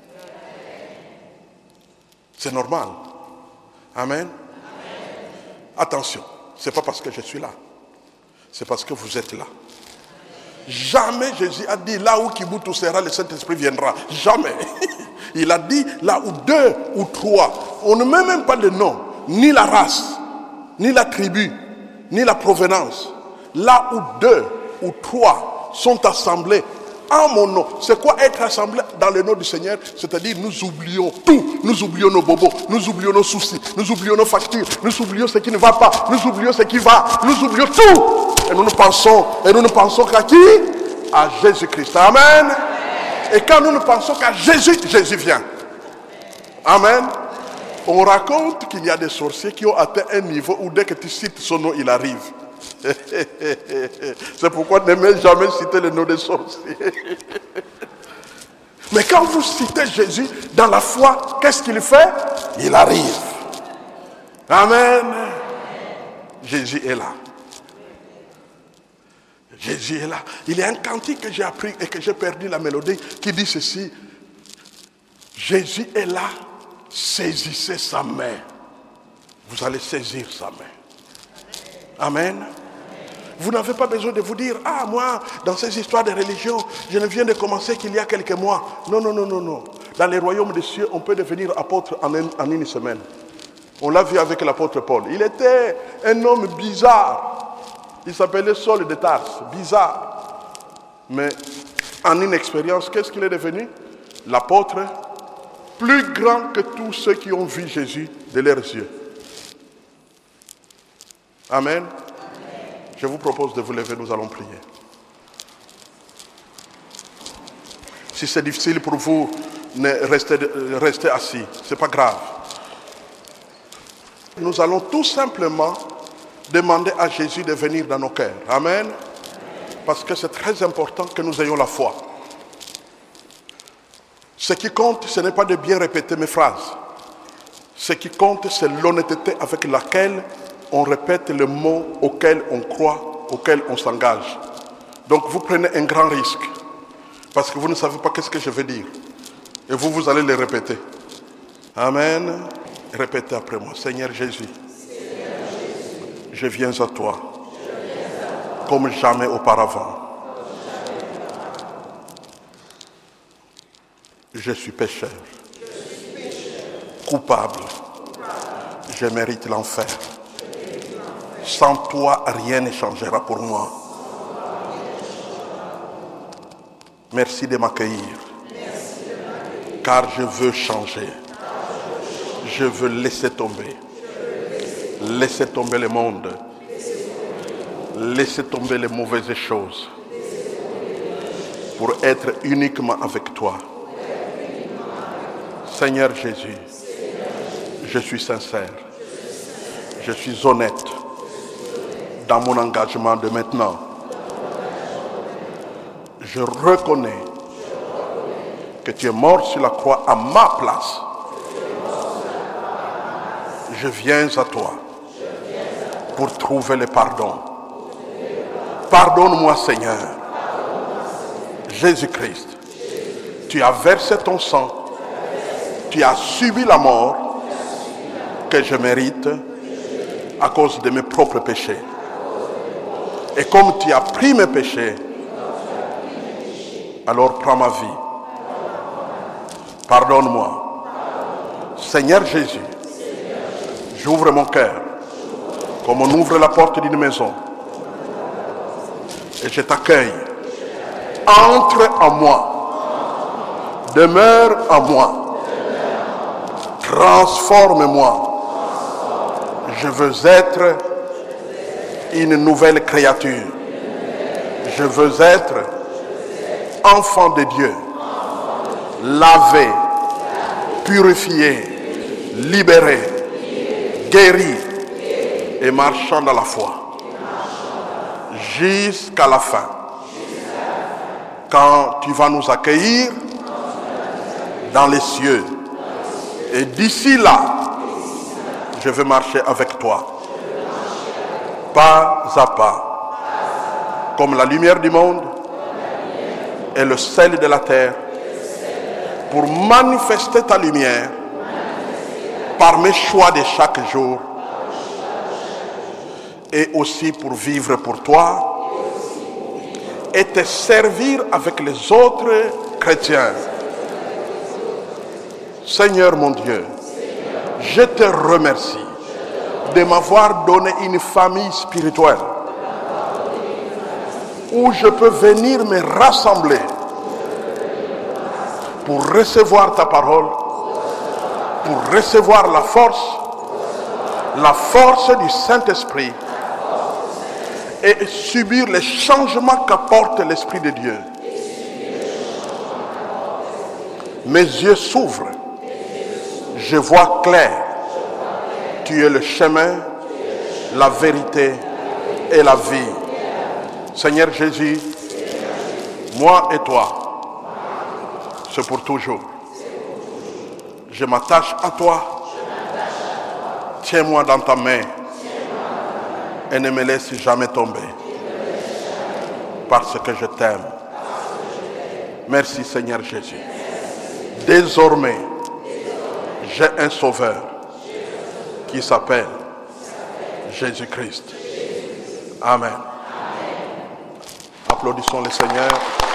C'est normal. Amen. Amen. Attention, ce n'est pas parce que je suis là. C'est parce que vous êtes là. Jamais Jésus a dit là où Kibutu sera, le Saint-Esprit viendra. Jamais. Il a dit là où deux ou trois. On ne met même pas de nom, ni la race, ni la tribu, ni la provenance. Là où deux ou trois sont assemblés en mon nom. C'est quoi être assemblés dans le nom du Seigneur? C'est-à-dire nous oublions tout. Nous oublions nos bobos, nous oublions nos soucis, nous oublions nos factures, nous oublions ce qui ne va pas, nous oublions ce qui va, nous oublions tout. Et nous ne pensons, et nous ne pensons qu'à qui? À Jésus-Christ. Amen. Et quand nous ne pensons qu'à Jésus, Jésus vient. Amen. On raconte qu'il y a des sorciers qui ont atteint un niveau où dès que tu cites son nom, il arrive. C'est pourquoi n'aimez jamais citer le nom des sorciers. Mais quand vous citez Jésus dans la foi, qu'est-ce qu'il fait? Il arrive. Amen. Jésus est là. Jésus est là. Il y a un cantique que j'ai appris et que j'ai perdu la mélodie qui dit ceci. Jésus est là, saisissez sa main. Vous allez saisir sa main. Amen. Vous n'avez pas besoin de vous dire, ah moi, dans ces histoires de religion, je ne viens de commencer qu'il y a quelques mois. Non, non, non, non, non. Dans les royaumes des cieux, on peut devenir apôtre en, un, en une semaine. On l'a vu avec l'apôtre Paul. Il était un homme bizarre. Il s'appelait Saul de Tarse. Bizarre. Mais en une expérience, qu'est-ce qu'il est devenu? L'apôtre plus grand que tous ceux qui ont vu Jésus de leurs yeux. Amen. Je vous propose de vous lever, nous allons prier. Si c'est difficile pour vous, restez, restez assis, ce n'est pas grave. Nous allons tout simplement demander à Jésus de venir dans nos cœurs. Amen. Parce que c'est très important que nous ayons la foi. Ce qui compte, ce n'est pas de bien répéter mes phrases. Ce qui compte, c'est l'honnêteté avec laquelle on répète le mot auquel on croit, auquel on s'engage. Donc vous prenez un grand risque, parce que vous ne savez pas qu'est-ce que je vais dire. Et vous, vous allez le répéter. Amen. Répétez après moi. Seigneur Jésus, Seigneur Jésus, je viens à toi, je viens à toi comme jamais auparavant. Je suis pécheur, je suis pécheur. Coupable. Coupable. Je mérite l'enfer. Sans toi, rien ne changera pour moi. Merci de m'accueillir. Car je veux changer. Je veux laisser tomber. Laisser tomber le monde. Laisser tomber les mauvaises choses. Pour être uniquement avec toi. Seigneur Jésus, je suis sincère. Je suis honnête. Dans mon engagement de maintenant, je reconnais que tu es mort sur la croix à ma place. Je viens à toi pour trouver le pardon. Pardonne-moi, Seigneur. Jésus-Christ, tu as versé ton sang, tu as subi la mort que je mérite à cause de mes propres péchés. Et comme tu as pris mes péchés, alors prends ma vie. Pardonne-moi. Seigneur Jésus, j'ouvre mon cœur comme on ouvre la porte d'une maison. Et je t'accueille. Entre en moi. Demeure en moi. Transforme-moi. Je veux être une nouvelle créature. Je veux être enfant de Dieu, lavé, purifié, libéré, guéri et marchant dans la foi jusqu'à la fin. Quand tu vas nous accueillir dans les cieux. Et d'ici là, je vais marcher avec toi. Pas à pas, comme la lumière du monde et le sel de la terre, pour manifester ta lumière par mes choix de chaque jour, et aussi pour vivre pour toi et te servir avec les autres chrétiens. Seigneur mon Dieu, je te remercie de m'avoir donné une famille spirituelle où je peux venir me rassembler pour recevoir ta parole, pour recevoir la force, la force du Saint-Esprit et subir les changements qu'apporte l'Esprit de Dieu. Mes yeux s'ouvrent, je vois clair. Tu es le chemin, la vérité et la vie. Seigneur Jésus, moi et toi, c'est pour toujours. Je m'attache à toi. Tiens-moi dans ta main et ne me laisse jamais tomber. Parce que je t'aime. Merci Seigneur Jésus. Désormais, j'ai un sauveur qui s'appelle Jésus-Christ. Amen. Applaudissons le Seigneur.